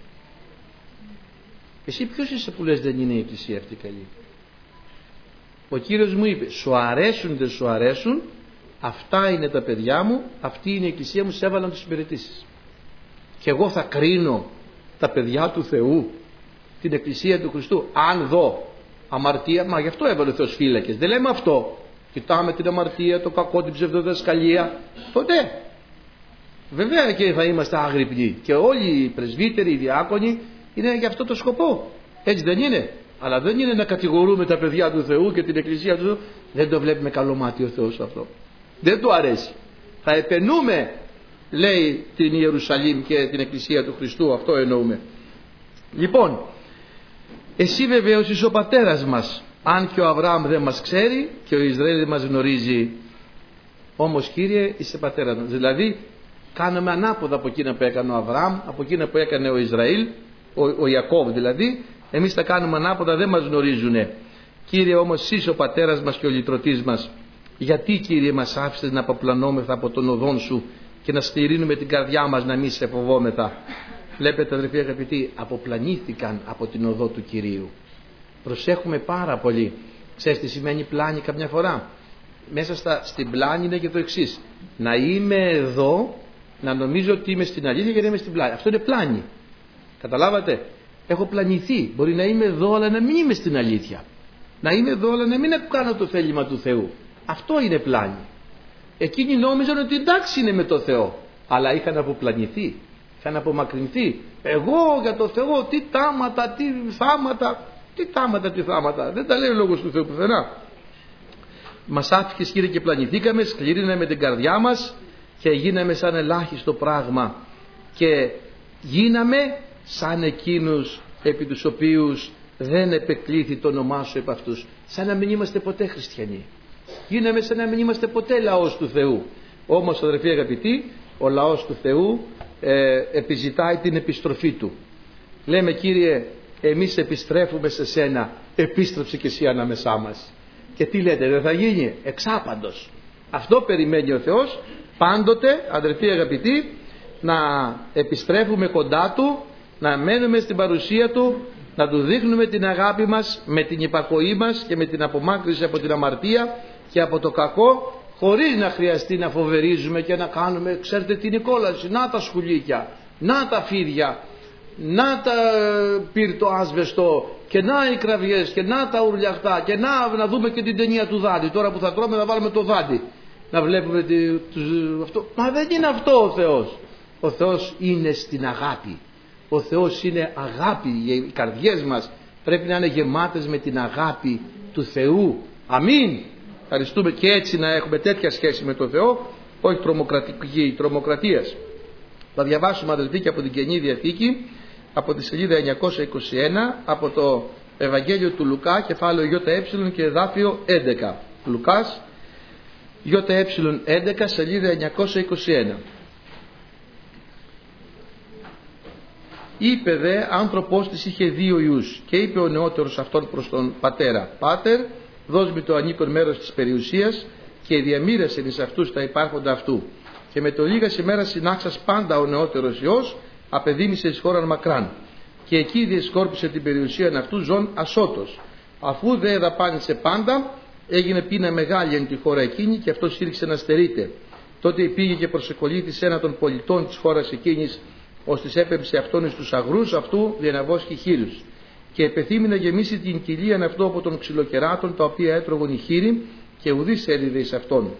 Εσύ ποιος είσαι που λες δεν είναι η Εκκλησία αυτή καλή? Ο Κύριος μου είπε, σου αρέσουν δεν σου αρέσουν, αυτά είναι τα παιδιά μου, αυτή είναι η Εκκλησία μου, σε έβαλα να τους υπηρετήσεις. Και εγώ θα κρίνω τα παιδιά του Θεού, την Εκκλησία του Χριστού, αν δω αμαρτία? Μα γι' αυτό έβαλε ο Θεός φύλακες. Δεν λέμε αυτό. Κοιτάμε την αμαρτία, το κακό, την ψευδοδιδασκαλία. Τότε βέβαια και θα είμαστε άγρυπνοι. Και όλοι οι πρεσβύτεροι, οι διάκονοι είναι για αυτό το σκοπό. Έτσι δεν είναι? Αλλά δεν είναι να κατηγορούμε τα παιδιά του Θεού και την Εκκλησία του Θεού. Δεν το βλέπει με καλό μάτι ο Θεός αυτό. Δεν του αρέσει. Θα επενούμε, λέει, την Ιερουσαλήμ και την Εκκλησία του Χριστού. Αυτό εννοούμε. Λοιπόν, εσύ βεβαίως είσαι ο πατέρας μας. Αν και ο Αβραάμ δεν μας ξέρει και ο Ισραήλ δεν μας γνωρίζει, όμως Κύριε είσαι πατέρας μας. Δηλαδή κάναμε ανάποδα από εκείνα που έκανε ο Αβραάμ, από εκείνα που έκανε ο Ισραήλ, ο Ιακώβ δηλαδή. Εμείς τα κάνουμε ανάποδα, δεν μας γνωρίζουνε. Κύριε όμως εσύ είσαι ο πατέρας μας και ο λυτρωτής μας. Γιατί Κύριε μας άφησες να αποπλανόμεθα από τον οδόν σου και να στηρίνουμε την καρδιά μας να μην σε φοβόμεθα? Βλέπετε αδελφοί αγαπητοί, αποπλανήθηκαν από την οδό του Κυρίου. Προσέχουμε πάρα πολύ. Ξέρεις τι σημαίνει πλάνη καμιά φορά? Μέσα στην πλάνη είναι και το εξής. Να είμαι εδώ, να νομίζω ότι είμαι στην αλήθεια και να είμαι στην πλάνη. Αυτό είναι πλάνη. Καταλάβατε? Έχω πλανηθεί. Μπορεί να είμαι εδώ αλλά να μην είμαι στην αλήθεια. Να είμαι εδώ αλλά να μην κάνω το θέλημα του Θεού. Αυτό είναι πλάνη. Εκείνοι νόμιζαν ότι εντάξει είναι με το Θεό, αλλά είχαν αποπλανηθεί, είχαν απομακρυνθεί. Εγώ για το Θεό, τι τάματα, τι θάματα, δεν τα λέει ο λόγος του Θεού πουθενά. Μας άφηκες, Κύριε, και πλανηθήκαμε, σκληρύναμε την καρδιά μας και γίναμε σαν ελάχιστο πράγμα και γίναμε σαν εκείνους επί τους οποίους δεν επεκλήθη το όνομά σου επ' αυτούς. Σαν να μην είμαστε ποτέ χριστιανοί. Γίναμε σαν να μην είμαστε ποτέ λαός του Θεού. Όμως, αδερφοί αγαπητοί, ο λαός του Θεού επιζητάει την επιστροφή του. Λέμε, Κύριε, εμείς επιστρέφουμε σε σένα, επίστρεψε και εσύ ανάμεσά μας. Και τι λέτε, δεν θα γίνει? Εξάπαντος. Αυτό περιμένει ο Θεός πάντοτε, αδερφοί αγαπητοί, να επιστρέφουμε κοντά Του, να μένουμε στην παρουσία Του, να Του δείχνουμε την αγάπη μας με την υπακοή μας και με την απομάκρυνση από την αμαρτία και από το κακό, χωρίς να χρειαστεί να φοβερίζουμε και να κάνουμε, ξέρετε, την κόλαση, να τα σκουλίκια, να τα φίδια, να τα πύρτο άσβεστο και να οι κραυγές και να τα ουρλιαχτά και να δούμε και την ταινία του Δάντη. Τώρα που θα τρώμε να βάλουμε το Δάντη, να βλέπουμε αυτό. Μα δεν είναι αυτό ο Θεός. Ο Θεός είναι στην αγάπη. Ο Θεός είναι αγάπη. Οι καρδιές μας πρέπει να είναι γεμάτες με την αγάπη του Θεού. Αμήν. Ευχαριστούμε, και έτσι να έχουμε τέτοια σχέση με τον Θεό, όχι τρομοκρατίας. Θα διαβάσουμε, αδελφοί, και από την Καινή Διαθήκη, από τη σελίδα 921, από το Ευαγγέλιο του Λουκά, κεφάλαιο ΙΕ και εδάφιο 11. Λουκάς, ΙΕ 11, σελίδα 921. Είπε δε άνθρωπος της είχε 2 ιούς και είπε ο νεότερος αυτόν προς τον πατέρα: Πάτερ, δώσ' μου το ανήκον μέρος της περιουσίας και διαμοίρασε εις αυτούς τα υπάρχοντα αυτού. Και με το λίγας ημέρας συνάξας πάντα ο νεότερος ιός απεδίμησε εις χώραν μακράν. Και εκεί διεσκόρπισε την περιουσία αυτού ζών ασώτος. Αφού δε δαπάνησε πάντα, έγινε πείνα μεγάλη εν τη χώρα εκείνη και αυτός ήρξε να στερείται. Τότε πήγε και προσεκολήθησε ένα των πολιτών της χώρας εκείνης, ώστε έπεμψε αυτόν εις τους αγρούς αυτού διαναβόσχει χείρους. Και επεθύμη να γεμίσει την κοιλίαν αυτό από των ξυλοκεράτων, τα οποία έτρωγον οι χείροι, και ουδής έλειδε εις αυτόν.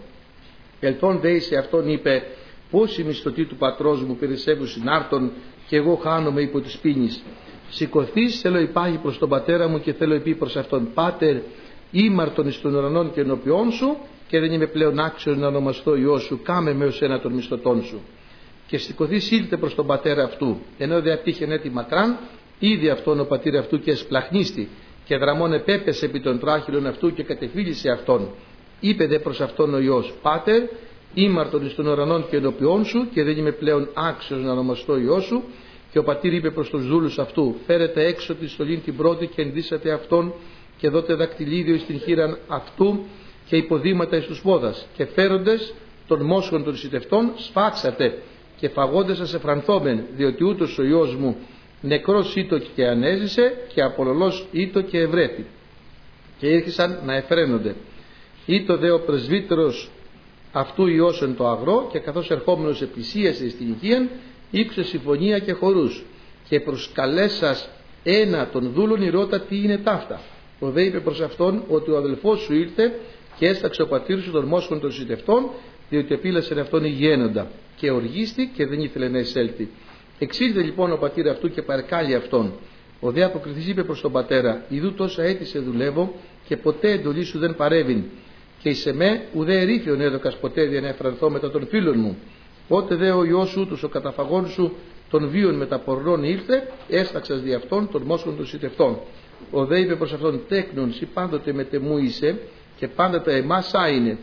Ελθόν δε σε αυτόν είπε: Πόσοι μισθωτοί του πατρός μου περισσεύουν συνάρτων, και εγώ χάνομαι υπό της πίνης. Σηκωθείς, θέλω υπάγει προς τον πατέρα μου, και θέλω πει προς αυτόν: Πάτερ, ήμαρτον εις των ουρανών και ενώπιόν σου, και δεν είμαι πλέον άξιος να ονομαστώ Υιός σου, κάμε με ως ένα των μισθωτών σου. Και σηκωθείς ήλθε προς τον πατέρα αυτού, ενώ δε απήχεν έτη μακράν, ήδη αυτόν ο πατήρ αυτού και εσπλαχνίστη, και δραμών επέπεσε επί των τράχυλων αυτού και κατεφύλισε αυτόν. Είπε δε προς αυτόν ο Υιός: Πάτερ, ήμαρτον εις των ουρανών και ενώπιόν σου, και δεν είμαι πλέον άξιος να ονομαστώ Υιός σου. Και ο πατήρ είπε προς τους δούλους αυτού: Φέρετε έξω τη στολήν την πρώτη και ενδύσατε αυτόν, και δώτε δακτυλίδιο εις την χείραν αυτού και υποδήματα εις τους πόδας. Και φέροντες των μόσχων των σιτευτών σφάξατε, και φαγόντες σας εφρανθόμεν, διότι ούτως ο Υιός μου νεκρός ήτο και ανέζησε, και απολωλός ήτο και ευρέθη. Και ήρθαν να εφραίνονται. Ήτο δε ο πρεσβύτερος αυτού Υιός εν το αγρό, και καθώς ερχόμενος επλησίασε στην οικίαν, ήκουσε συμφωνία και χορούς. Και προσκαλέσας ένα των δούλων ηρώτα τι είναι ταύτα. Ο δε είπε προς αυτόν ότι ο αδελφός σου ήρθε και έσταξε ο πατήρ σου των μόσχων των σιτευτών, διότι επίλασεν αυτόν υγιένοντα. Και οργίστη και δεν ήθελε να εισέλθει. Εξήλθε λοιπόν ο πατήρ αυτού και παρεκάλει αυτόν. Ο δε αποκριθής είπε προς τον πατέρα: Ιδού τόσα έτη σε δουλεύω και ποτέ εντολή σου δεν παρέβην. Και εις εμέ ουδέ ερήφιον έδωκας ποτέ για να εφρανθώ μετά των φίλων μου. Πότε δε ο Υιός σου τους ο καταφαγών σου των βίων με τα πορνών ήρθε, έσταξας δι' αυτόν των μόσχων των σιτευτών. Ο δε είπε προς αυτόν: Τέκνον, σοι πάντοτε μετεμού είσαι, και πάντα τα εμάς είναι.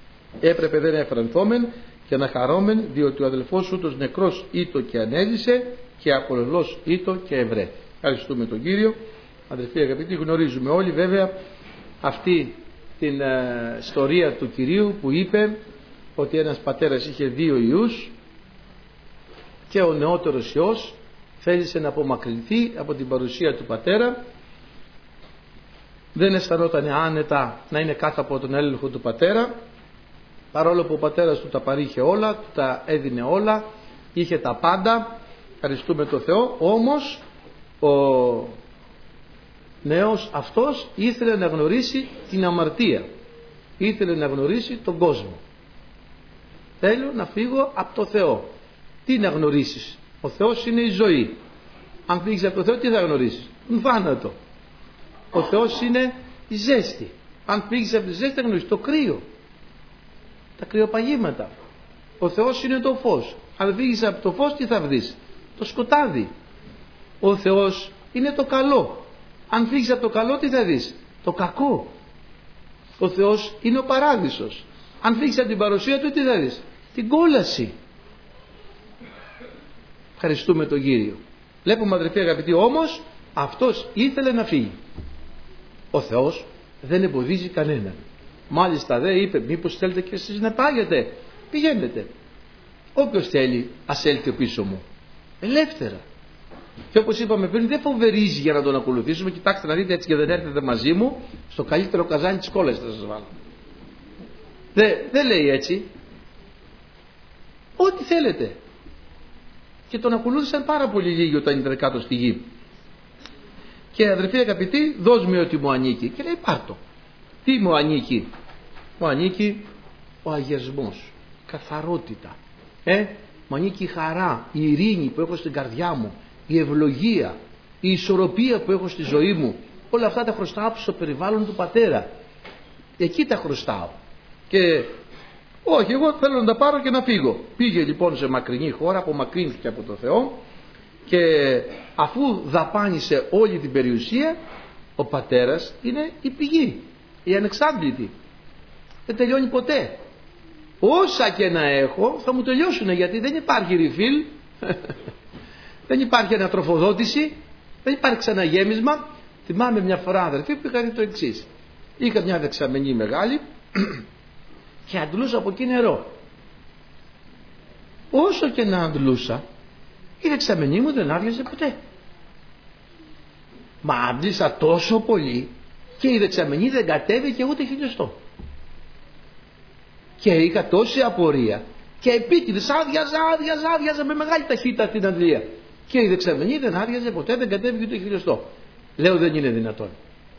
Έπρεπε δε να εφρανθόμεν και να χαρόμεν, διότι ο αδελφός σου τους νεκρός ήτο και ανέζησε, και απολωλός ήτο και ευρέθη. Ευχαριστούμε τον Κύριο. Αδελφοί αγαπητοί, γνωρίζουμε όλοι βέβαια αυτή την ιστορία του Κυρίου που είπε ότι ένας πατέρας είχε 2 ιούς και ο νεότερος ιός θέλησε να απομακρυνθεί από την παρουσία του πατέρα. Δεν αισθανόταν άνετα να είναι κάτω από τον έλεγχο του πατέρα, παρόλο που ο πατέρας του τα παρήχε όλα, του τα έδινε όλα, είχε τα πάντα, ευχαριστούμε τον Θεό. Όμως ο νέος αυτός ήθελε να γνωρίσει την αμαρτία. ήθελε να γνωρίσει τον κόσμο. Θέλω να φύγω από το Θεό. Τι να γνωρίσεις? Ο Θεός είναι η ζωή. Αν φύγεις από το Θεό, τι θα γνωρίσεις? Τον θάνατο. Ο Θεός είναι η ζέστη. Αν φύγεις από τη ζέστη, θα γνωρίσεις το κρύο, τα κρυοπαγήματα. Ο Θεός είναι το φως. Αν φύγεις από το φως, τι θα βρεις? Το σκοτάδι. Ο Θεός είναι το καλό. Αν φύγεις από το καλό, τι θα δεις? Το κακό. Ο Θεός είναι ο παράδεισος. Αν φύγεις από την παρουσία Του, τι θα δεις? Την κόλαση. Ευχαριστούμε τον Κύριο. Βλέπουμε, αδερφοί αγαπητοί, όμως αυτός ήθελε να φύγει. Ο Θεός δεν εμποδίζει κανέναν. Μάλιστα δε είπε, μήπως θέλετε και εσείς να πάγετε? Πηγαίνετε. Όποιος θέλει, ας έλθει πίσω μου. Ελεύθερα. Και όπως είπαμε πριν, δεν φοβερίζει για να τον ακολουθήσουμε. Κοιτάξτε να δείτε, έτσι και δεν έρθετε μαζί μου, στο καλύτερο καζάνι της κόλασης θα σας βάλω. Δεν λέει έτσι. Ό,τι θέλετε. Και τον ακολούθησαν πάρα πολύ λίγοι όταν ήταν κάτω στη γη. Και αδερφοί αγαπητοί, δώσ' μου ό,τι μου ανήκει. Και λέει, πάρτο. Τι μου ανήκει? Μου ανήκει ο αγιασμός, καθαρότητα. Μου ανήκει η χαρά, η ειρήνη που έχω στην καρδιά μου, η ευλογία, η ισορροπία που έχω στη ζωή μου. Όλα αυτά τα χρωστάω στο περιβάλλον του Πατέρα. Εκεί τα χρωστάω. Και όχι, εγώ θέλω να τα πάρω και να φύγω. Πήγε λοιπόν σε μακρινή χώρα, απομακρύνθηκε από το Θεό, και αφού δαπάνησε όλη την περιουσία, ο Πατέρας είναι η πηγή, η ανεξάντλητη. Δεν τελειώνει ποτέ. Όσα και να έχω θα μου τελειώσουν, γιατί δεν υπάρχει refill, δεν υπάρχει ανατροφοδότηση, δεν υπάρχει ξαναγέμισμα. Θυμάμαι μια φορά, αδερφοί, που είχα δει το εξής. Είχα μια δεξαμενή μεγάλη και αντλούσα από εκεί νερό. Όσο και να αντλούσα, η δεξαμενή μου δεν άδειαζε ποτέ. Μα άντλησα τόσο πολύ και η δεξαμενή δεν κατέβηκε ούτε χιλιοστό. Και είχα τόση απορία και επίτηδες άδειαζα με μεγάλη ταχύτητα την αντλία. Και η δεξαμενή δεν άδειαζε ποτέ, δεν κατέβηκε ούτε χιλιοστό. Λέω, δεν είναι δυνατόν.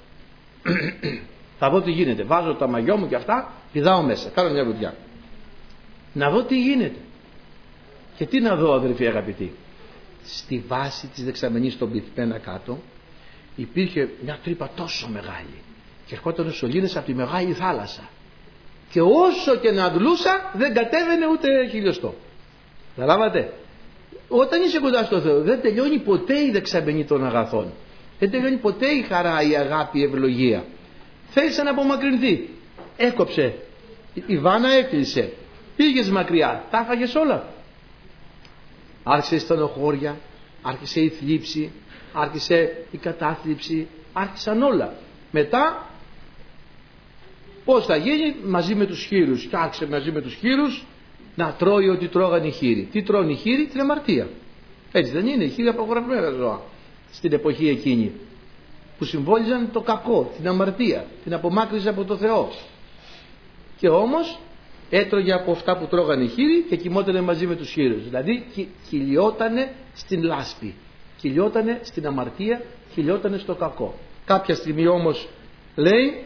Θα δω τι γίνεται. Βάζω τα μαγιό μου και αυτά, πηδάω μέσα, κάνω μια βουτιά. Να δω τι γίνεται. Και τι να δω, αδερφοί αγαπητοί? Στη βάση της δεξαμενής, στον πυθμένα κάτω, υπήρχε μια τρύπα τόσο μεγάλη και ερχόταν σωλήνες από τη μεγάλη θάλασσα. Και όσο και να αντλούσα, δεν κατέβαινε ούτε χιλιοστό. Καταλάβατε? Όταν είσαι κοντά στο Θεό, δεν τελειώνει ποτέ η δεξαμενή των αγαθών. Δεν τελειώνει ποτέ η χαρά, η αγάπη, η ευλογία. Θέλησε να απομακρυνθεί. Έκοψε. Η βάνα έκλεισε. Πήγες μακριά. Τα έφαγες όλα. Άρχισε η στενοχώρια, άρχισε η θλίψη, άρχισε η κατάθλιψη, άρχισαν όλα. Μετά πώς θα γίνει? Μαζί με τους χήρους. Και άρχισε μαζί με τους χήρους να τρώει ό,τι τρώγαν οι χήροι. Τι τρώνε οι χήροι? Την αμαρτία. Έτσι δεν είναι? Οι χήροι απαγορευμένα ζώα στην εποχή εκείνη, που συμβόλιζαν το κακό, την αμαρτία, την απομάκρυνση από το Θεό. Και όμως έτρωγε από αυτά που τρώγανε οι χήροι και κοιμότανε μαζί με τους χήρους. Δηλαδή κυλιότανε στην λάσπη, κυλιότανε στην αμαρτία, κυλιότανε στο κακό. Κάποια στιγμή όμως λέει,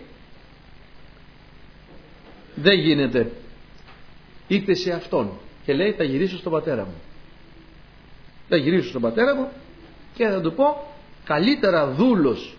δεν γίνεται. Ήρθε σε αυτόν και λέει, θα γυρίσω στον πατέρα μου. Θα γυρίσω στον πατέρα μου και θα του πω, καλύτερα δούλος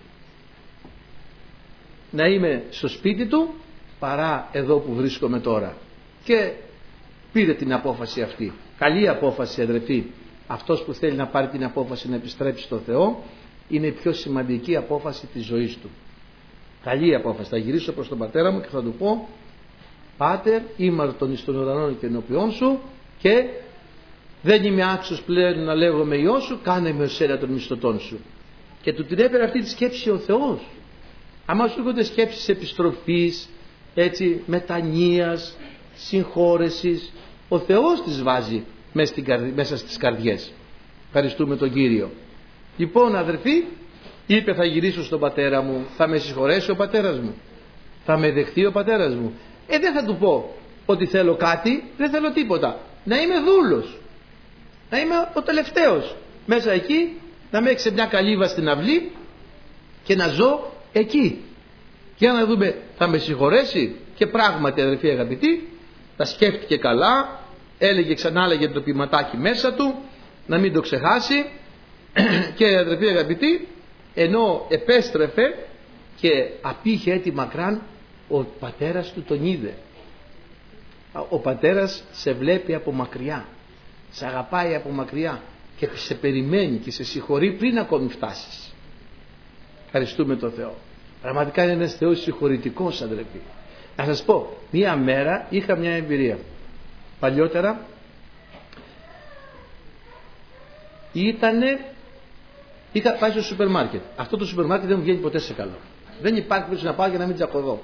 να είμαι στο σπίτι του παρά εδώ που βρίσκομαι τώρα. Και πήρε την απόφαση αυτή. Καλή απόφαση, αδερφοί. Αυτός που θέλει να πάρει την απόφαση να επιστρέψει στο Θεό, είναι η πιο σημαντική απόφαση της ζωής του. Καλή απόφαση. Θα γυρίσω προς τον πατέρα μου και θα του πω, Πάτερ, ήμαρτον εις των ουρανών και ενώπιόν σου, και δεν είμαι άξιος πλέον να λέγομαι Υιός σου, κάνε με ως ένα των μισθωτών σου. Και του την έφερε αυτή τη σκέψη ο Θεός. Άμα σου έρχονται σκέψεις επιστροφής, έτσι, μετανοίας, συγχώρεσης, ο Θεός τις βάζει μέσα στις καρδιές. Ευχαριστούμε τον Κύριο. Λοιπόν, αδερφοί, είπε, θα γυρίσω στον πατέρα μου, θα με συγχωρέσει ο πατέρας μου, θα με δεχτεί ο πατέρας μου. Δεν θα του πω ότι θέλω κάτι, δεν θέλω τίποτα. Να είμαι δούλος, να είμαι ο τελευταίος μέσα εκεί, να με έξε μια καλύβα στην αυλή και να ζω εκεί. Για να δούμε, θα με συγχωρέσει? Και πράγματι, αδερφοί αγαπητοί, τα σκέφτηκε καλά, ξανά έλεγε το ποιηματάκι μέσα του, να μην το ξεχάσει. Και αδερφοί αγαπητοί, ενώ επέστρεφε και απήχε έτη μακράν, ο πατέρας του τον είδε. Ο πατέρας σε βλέπει από μακριά, σε αγαπάει από μακριά και σε περιμένει και σε συγχωρεί πριν ακόμη φτάσεις. Ευχαριστούμε τον Θεό. Πραγματικά είναι ένας Θεός συγχωρητικός, αδερφοί. Να σας πω, μία μέρα είχα μια εμπειρία. Παλιότερα είχα πάει στο σούπερ μάρκετ. Αυτό το σούπερ μάρκετ δεν μου βγαίνει ποτέ σε καλό. Δεν υπάρχει πίσω να πάω για να μην τσακωδώ.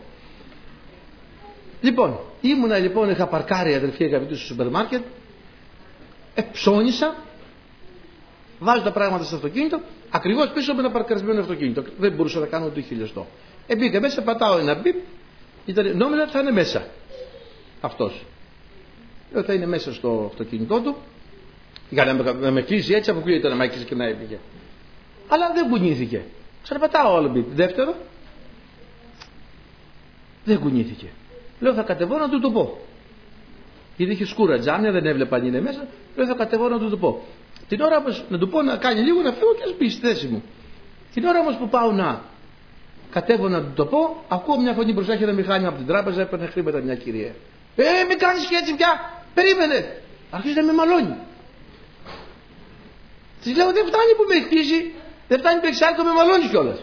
Λοιπόν, είχα παρκάρει, αδερφοί αγαπητοί, στο σούπερ μάρκετ. Ψώνισα, βάζω τα πράγματα στο αυτοκίνητο, ακριβώς πίσω από ένα παρκαρισμένο αυτοκίνητο. Δεν μπορούσα να κάνω ούτε χιλιοστό. Μπήκα μέσα, πατάω ένα μπιπ, νόμιζα ότι θα είναι μέσα αυτός. Λέω θα είναι μέσα στο αυτοκίνητό του, για να με κλείσει έτσι, αποκλείεται να με έκλεισε και να έπηγε. Αλλά δεν κουνήθηκε. Ξαναπατάω άλλο μπιπ. Δεύτερο, δεν κουνήθηκε. Λέω θα κατεβώ να του το πω. Γιατί είχε σκούρα τζάμια, δεν έβλεπα αν είναι μέσα. Λέω θα κατεβώ να του το πω. Την ώρα όμως να του πω να κάνει λίγο να φύγω και να μπει στη θέση μου. Την ώρα όμως που πάω να κατέβω να του το πω, ακούω μια φωνή μπροστά, είχε ένα μηχάνημα από την τράπεζα, έπαιρνε χρήματα μια κυρία. Μην κάνεις και έτσι πια, περίμενε. Αρχίζει να με μαλώνει. Της λέω δεν φτάνει που με χτίζει, δεν φτάνει που εξάρτητο, με μαλώνει κιόλας.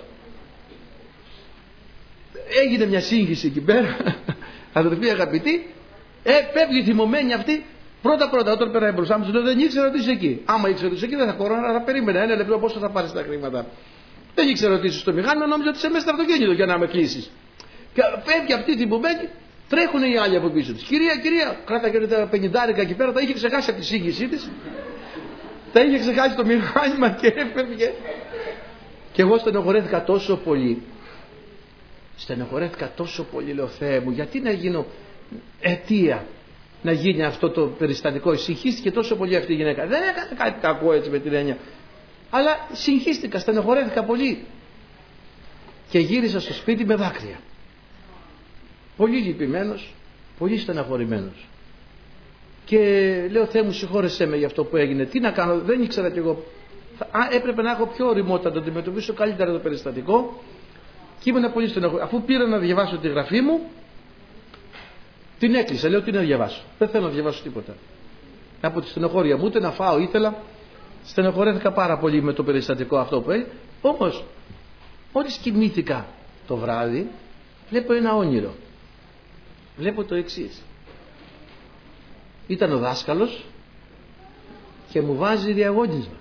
Έγινε μια σύγχυση εκεί πέρα, αδερφοί αγαπητοί. Πέφτει θυμωμένη αυτή. Πρώτα, όταν πέρασε μπροστά μου, λέω δεν ήξερα ότι είσαι εκεί. Άμα ήξερα ότι είσαι εκεί, δεν θα κορώνα, θα περίμενα ένα λεπτό πόσο θα πάρει τα χρήματα. Δεν ήξερα ότι είσαι στο μηχάνημα, νόμιζα ότι είσαι μέσα στο αυτοκίνητο για να με κλείσει. Και φεύγει αυτή θυμωμένη, τρέχουν οι άλλοι από πίσω τη. Κυρία, κράταγε τα 50 εκεί πέρα, τα είχε ξεχάσει από τη σύγχυσή τη. Τα είχε ξεχάσει το μηχάνημα και έφευγε. Και εγώ στενοχωρέθηκα τόσο πολύ. Στενοχωρέθηκα τόσο πολύ, λέω Θεέ μου, γιατί να γίνω αιτία να γίνει αυτό το περιστατικό. Συγχύστηκε τόσο πολύ αυτή η γυναίκα. Δεν έκανε κάτι κακό έτσι με την έννοια. Αλλά συγχύστηκα, στενοχωρέθηκα πολύ. Και γύρισα στο σπίτι με δάκρυα. Πολύ λυπημένος, πολύ στεναχωρημένος. Και λέω Θεέ μου συγχώρεσέ με για αυτό που έγινε. Τι να κάνω, δεν ήξερα κι εγώ. Έπρεπε να έχω πιο ωριμότητα, να το αντιμετωπίσω καλύτερα το περιστατικό. Και ήμουν πολύ στεναχωρημένος. Αφού πήρα να διαβάσω τη γραφή μου, την έκλεισα, λέω τι να διαβάσω. Δεν θέλω να διαβάσω τίποτα. Από τη στενοχώρια μου, ούτε να φάω ήθελα. Στενοχωρέθηκα πάρα πολύ με το περιστατικό αυτό που έγινε. Όμως, μόλις κοιμήθηκα το βράδυ, βλέπω ένα όνειρο. Βλέπω το εξής. Ήταν ο δάσκαλος και μου βάζει διαγώνισμα.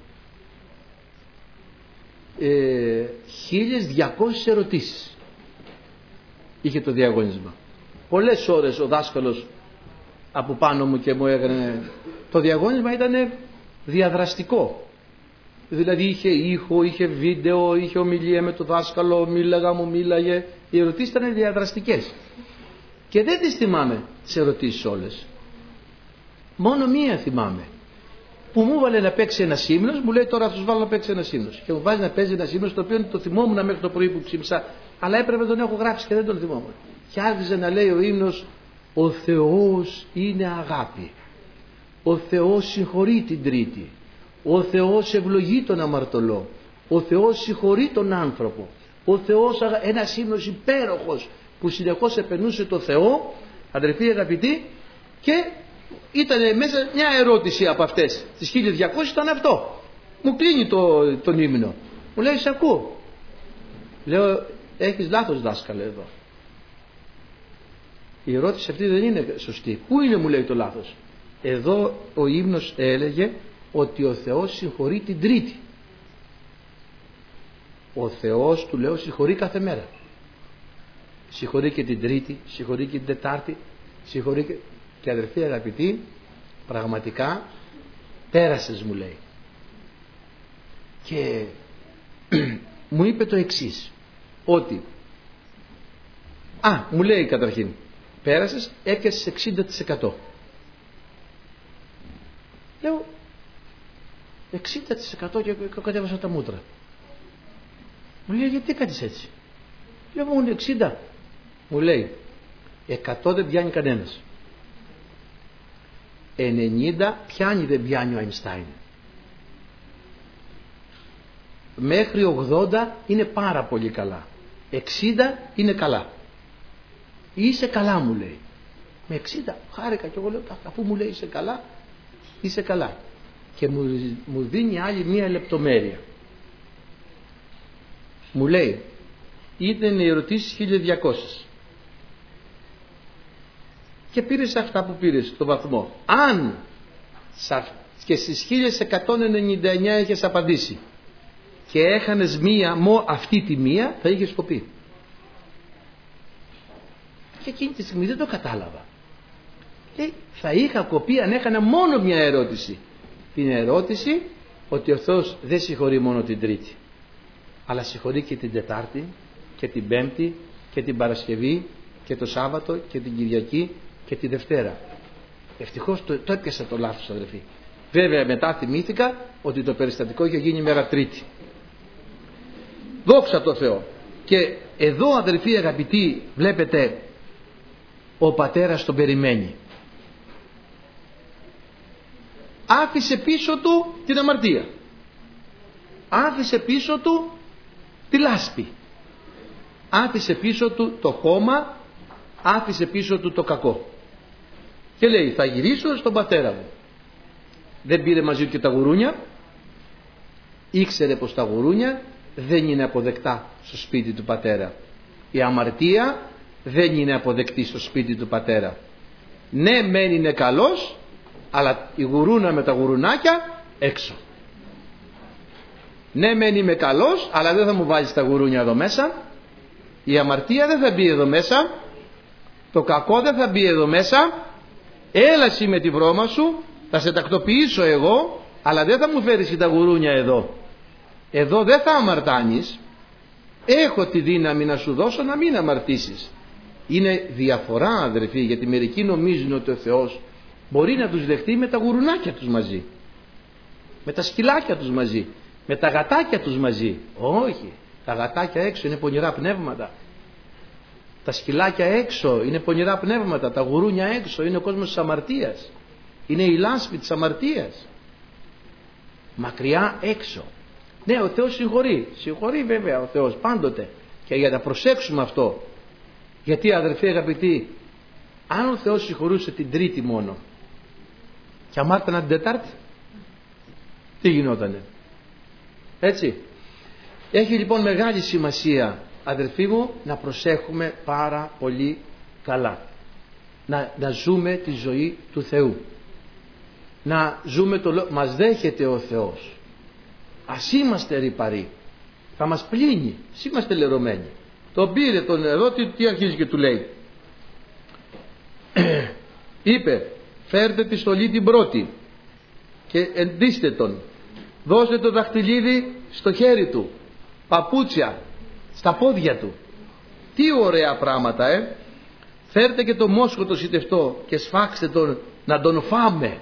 1200 ερωτήσεις είχε το διαγώνισμα. Πολλές ώρες ο δάσκαλος από πάνω μου και μου έκανε. Το διαγώνισμα ήταν διαδραστικό. Δηλαδή είχε ήχο, είχε βίντεο, είχε ομιλία με το δάσκαλο, μου μίλαγε. Οι ερωτήσεις ήταν διαδραστικές. Και δεν τις θυμάμαι τις ερωτήσεις όλες. Μόνο μία θυμάμαι. Που μου έβαλε να παίξει ένα ύμνος, μου λέει τώρα θα σου βάλω να παίξει ένα ύμνος. Και μου βάζει να παίζει ένα ύμνος, το οποίο το θυμόμουν μέχρι το πρωί που ξύμισα, αλλά έπρεπε να τον έχω γράψει και δεν τον θυμόμουν. Και άρχιζε να λέει ο ύμνος, ο Θεός είναι αγάπη. Ο Θεός συγχωρεί την τρίτη. Ο Θεός ευλογεί τον αμαρτωλό. Ο Θεός συγχωρεί τον άνθρωπο. Ο Θεός, ένας ύμνος υπέροχος που συνεχώς επενούσε το Θεό, αδερφοί αγαπητοί, και ήταν μέσα μια ερώτηση από αυτές. Τις 1200 ήταν αυτό. Μου κλείνει τον ύμνο. Μου λέει σε ακούω. Λέω έχεις λάθος δάσκαλε εδώ. Η ερώτηση αυτή δεν είναι σωστή. Πού είναι μου λέει το λάθος. Εδώ ο ύμνος έλεγε ότι ο Θεός συγχωρεί την τρίτη. Ο Θεός του λέω συγχωρεί κάθε μέρα. Συγχωρεί και την τρίτη, συγχωρεί και την τετάρτη, συγχωρεί και αδερφοί αγαπητοί, πραγματικά πέρασες μου λέει. Και μου είπε το εξής, ότι μου λέει καταρχήν πέρασες, έπιασες 60%. Λέω 60% και κατέβασα τα μούτρα. Μου λέει γιατί κάνεις έτσι. Λέω μόνο 60. Μου λέει 100 δεν πιάνει κανένας. 90 πιάνει, δεν πιάνει ο Αϊνστάιν. Μέχρι 80 είναι πάρα πολύ καλά. 60 είναι καλά. Είσαι καλά, μου λέει. Με 60 χάρηκα και εγώ λέω, αφού μου λέει είσαι καλά, είσαι καλά. Και μου δίνει άλλη μία λεπτομέρεια. Μου λέει, ήταν οι ερωτήσεις 1200 και πήρες αυτά που πήρες το βαθμό. Αν και στις 1199 έχεις απαντήσει και έχανες μία, αυτή τη μία, θα είχες κοπεί. Και εκείνη τη στιγμή δεν το κατάλαβα. Και θα είχα κοπεί αν έκανα μόνο μία ερώτηση. Την ερώτηση ότι ο Θεός δεν συγχωρεί μόνο την Τρίτη, αλλά συγχωρεί και την Τετάρτη και την Πέμπτη και την Παρασκευή και το Σάββατο και την Κυριακή και τη Δευτέρα. Ευτυχώς το έπιασα το λάθος, αδερφοί. Βέβαια μετά θυμήθηκα ότι το περιστατικό είχε γίνει μέρα Τρίτη. Δόξα τω Θεώ. Και εδώ, αδερφοί αγαπητοί, βλέπετε ο πατέρας τον περιμένει. Άφησε πίσω του την αμαρτία. Άφησε πίσω του τη λάσπη. Άφησε πίσω του το χώμα. Άφησε πίσω του το κακό. Και λέει, θα γυρίσω στον πατέρα μου. Δεν πήρε μαζί του και τα γουρούνια. Ήξερε πως τα γουρούνια δεν είναι αποδεκτά στο σπίτι του πατέρα. Η αμαρτία δεν είναι αποδεκτή στο σπίτι του πατέρα. Ναι, μεν είναι καλός, αλλά η γουρούνα με τα γουρουνάκια έξω. Ναι, μεν είμαι καλός, αλλά δεν θα μου βάζεις τα γουρούνια εδώ μέσα. Η αμαρτία δεν θα μπει εδώ μέσα. Το κακό δεν θα μπει εδώ μέσα. Έλα εσύ με τη βρώμα σου, θα σε τακτοποιήσω εγώ, αλλά δεν θα μου φέρεις και τα γουρούνια εδώ. Εδώ δεν θα αμαρτάνεις. Έχω τη δύναμη να σου δώσω να μην αμαρτήσεις. Είναι διαφορά, αδερφοί, γιατί μερικοί νομίζουν ότι ο Θεός μπορεί να τους δεχτεί με τα γουρουνάκια τους μαζί, με τα σκυλάκια τους μαζί, με τα γατάκια τους μαζί. Όχι, τα γατάκια έξω είναι πονηρά πνεύματα. Τα σκυλάκια έξω είναι πονηρά πνεύματα. Τα γουρούνια έξω είναι ο κόσμος της αμαρτίας. Είναι η λάσπη της αμαρτίας. Μακριά έξω. Ναι, ο Θεός συγχωρεί. Συγχωρεί βέβαια ο Θεός πάντοτε. Και για να προσέξουμε αυτό. Γιατί, αδερφοί αγαπητοί, αν ο Θεός συγχωρούσε την Τρίτη μόνο και αμάρτανα την Τετάρτη, τι γινότανε? Έτσι. Έχει λοιπόν μεγάλη σημασία, αδερφοί μου, να προσέχουμε πάρα πολύ καλά. Να ζούμε τη ζωή του Θεού. Να ζούμε μας δέχεται ο Θεός. Ας είμαστε ρυπαροί. Θα μας πλύνει. Ας είμαστε λερωμένοι. Τον πήρε τον νερό, τι αρχίζει και του λέει? Είπε, φέρτε τη στολή την πρώτη και εντύστε τον. Δώστε το δαχτυλίδι στο χέρι του, παπούτσια στα πόδια του. Τι ωραία πράγματα, Φέρτε και το μόσχο το σιτευτό και σφάξτε τον, να τον φάμε.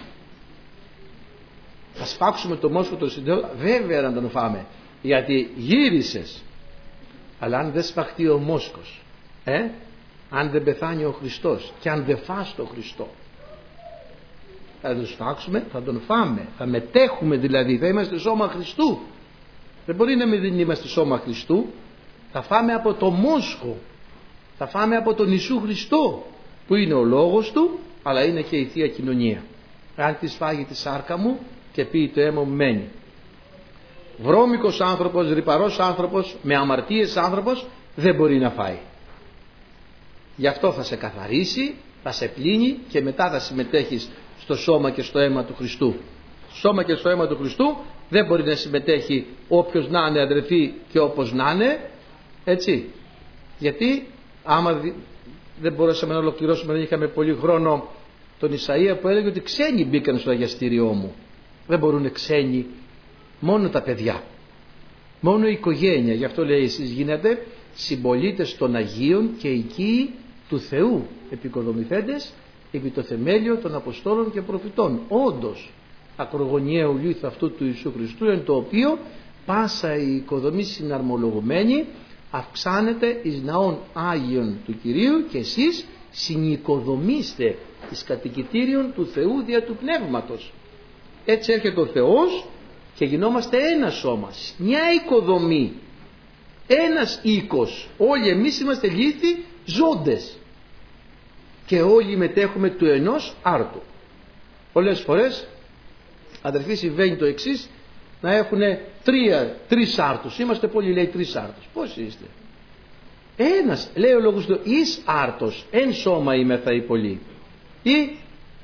Θα σφάξουμε το μόσχο το σιτευτό, βέβαια να τον φάμε, γιατί γύρισες. Αλλά αν δεν σφαχτεί ο μόσχος, αν δεν πεθάνει ο Χριστός και αν δεν φας το Χριστό, θα τον σφάξουμε, θα τον φάμε, θα μετέχουμε, δηλαδή θα είμαστε σώμα Χριστού. Δεν μπορεί να μην είμαστε σώμα Χριστού. Θα φάμε από το μόσχο, θα φάμε από τον Ιησού Χριστό, που είναι ο λόγος του, αλλά είναι και η Θεία Κοινωνία. Αν τη σφάγει τη σάρκα μου και πει το αίμα μου μένει. Βρώμικος άνθρωπος, ρυπαρός άνθρωπος, με αμαρτίες άνθρωπος δεν μπορεί να φάει. Γι' αυτό θα σε καθαρίσει, θα σε πλύνει και μετά θα συμμετέχεις στο σώμα και στο αίμα του Χριστού. Στο σώμα και στο αίμα του Χριστού δεν μπορεί να συμμετέχει όποιος να είναι, αδερφοί, και όπως να είναι, έτσι. Γιατί άμα δεν μπορέσαμε να ολοκληρώσουμε, δεν είχαμε πολύ χρόνο, τον Ισαΐα που έλεγε ότι ξένοι μπήκαν στο αγιαστήριό μου. Δεν μπορούν ξένοι, μόνο τα παιδιά, μόνο η οικογένεια. Γι' αυτό λέει, εσείς γίνατε συμπολίτες των Αγίων και οικοί του Θεού, επικοδομηθέντες επί το θεμέλιο των Αποστόλων και Προφητών. Όντως ακρογωνιαίου λίθου αυτού του Ιησού Χριστού, εν το οποίο πάσα η οικοδομή συναρμολογουμένη αυξάνεται εις ναών Άγιον του Κυρίου και εσείς συνοικοδομήστε εις κατοικητήριον του Θεού δια του Πνεύματος. Έτσι έρχεται ο Θεός και γινόμαστε ένα σώμα, μια οικοδομή, ένας οίκος. Όλοι εμείς είμαστε λίθοι ζώντες και όλοι μετέχουμε του ενός άρτου. Πολλές φορές, αδερφοί, συμβαίνει το εξής, να έχουν τρεις άρτους. Είμαστε πολλοί, λέει, τρεις άρτους. Πόσοι είστε? Ένας, λέει ο Λόγος του, εις άρτος, εν σώμα είμεθα οι πολλοί. Ή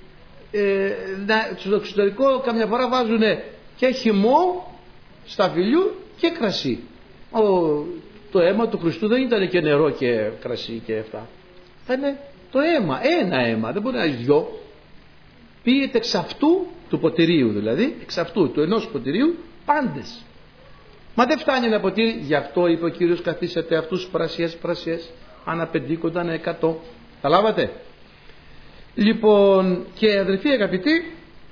στο εξωτερικό καμιά φορά βάζουν και χυμό σταφυλιού και κρασί. Το αίμα του Χριστού δεν ήταν και νερό και κρασί και αυτά. Ήταν το αίμα, ένα αίμα, δεν μπορεί να είναι δυο. Πήγεται εξ αυτού του ποτηρίου, δηλαδή εξ αυτού του ενός ποτηρίου πάντες. Μα δεν φτάνει ένα ποτήρι, γι' αυτό είπε ο Κύριος καθίσατε αυτούς πρασιές, αναπεντήκοντα 100. Καταλάβατε? Λοιπόν, και αδερφοί αγαπητοί,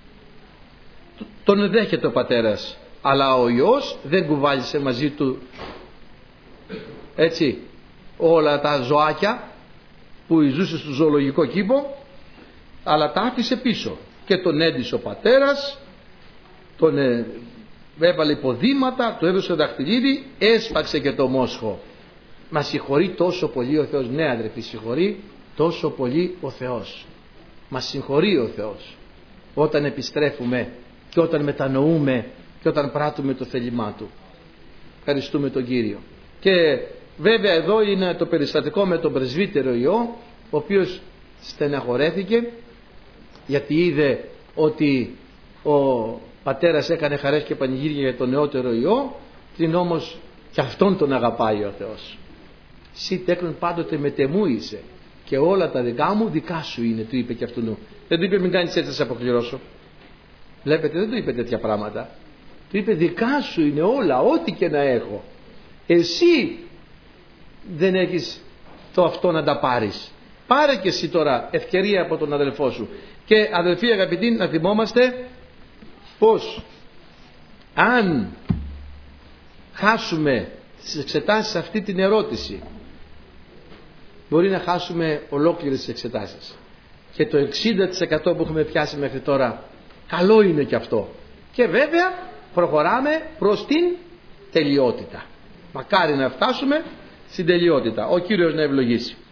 τον δέχεται ο πατέρας, αλλά ο Υιός δεν κουβάλισε μαζί του, έτσι, όλα τα ζωάκια που ζούσε στο ζωολογικό κήπο, αλλά τα άφησε πίσω και τον έντυσε ο πατέρας, τον έβαλε υποδήματα, του έδωσε δαχτυλίδι, έσπαξε και το μόσχο. Μας συγχωρεί τόσο πολύ ο Θεός. Ναι αδερφοί, συγχωρεί τόσο πολύ ο Θεός. Μας συγχωρεί ο Θεός όταν επιστρέφουμε και όταν μετανοούμε και όταν πράττουμε το θέλημά Του. Ευχαριστούμε τον Κύριο. Και βέβαια εδώ είναι το περιστατικό με τον πρεσβύτερο Υιό, ο οποίος στεναχωρέθηκε γιατί είδε ότι ο πατέρας έκανε χαρές και πανηγύρια για τον νεότερο Υιό, την όμως και αυτόν τον αγαπάει ο Θεός. Συ τέκνον πάντοτε μετεμού είσαι και όλα τα δικά μου δικά σου είναι, του είπε και αυτού. Δεν του είπε μην κάνεις έτσι, θα σε αποκληρώσω. Βλέπετε, δεν του είπε τέτοια πράγματα. Του είπε δικά σου είναι όλα, ό,τι και να έχω. Εσύ δεν έχεις το αυτό να τα πάρεις. Πάρε και εσύ τώρα ευκαιρία από τον αδελφό σου. Και αδελφοί αγαπητοί, να θυμόμαστε πως αν χάσουμε στις εξετάσεις αυτή την ερώτηση, μπορεί να χάσουμε ολόκληρες τις εξετάσεις. Και το 60% που έχουμε πιάσει μέχρι τώρα, καλό είναι και αυτό. Και βέβαια προχωράμε προς την τελειότητα. Μακάρι να φτάσουμε στην τελειότητα. Ο Κύριος να ευλογήσει.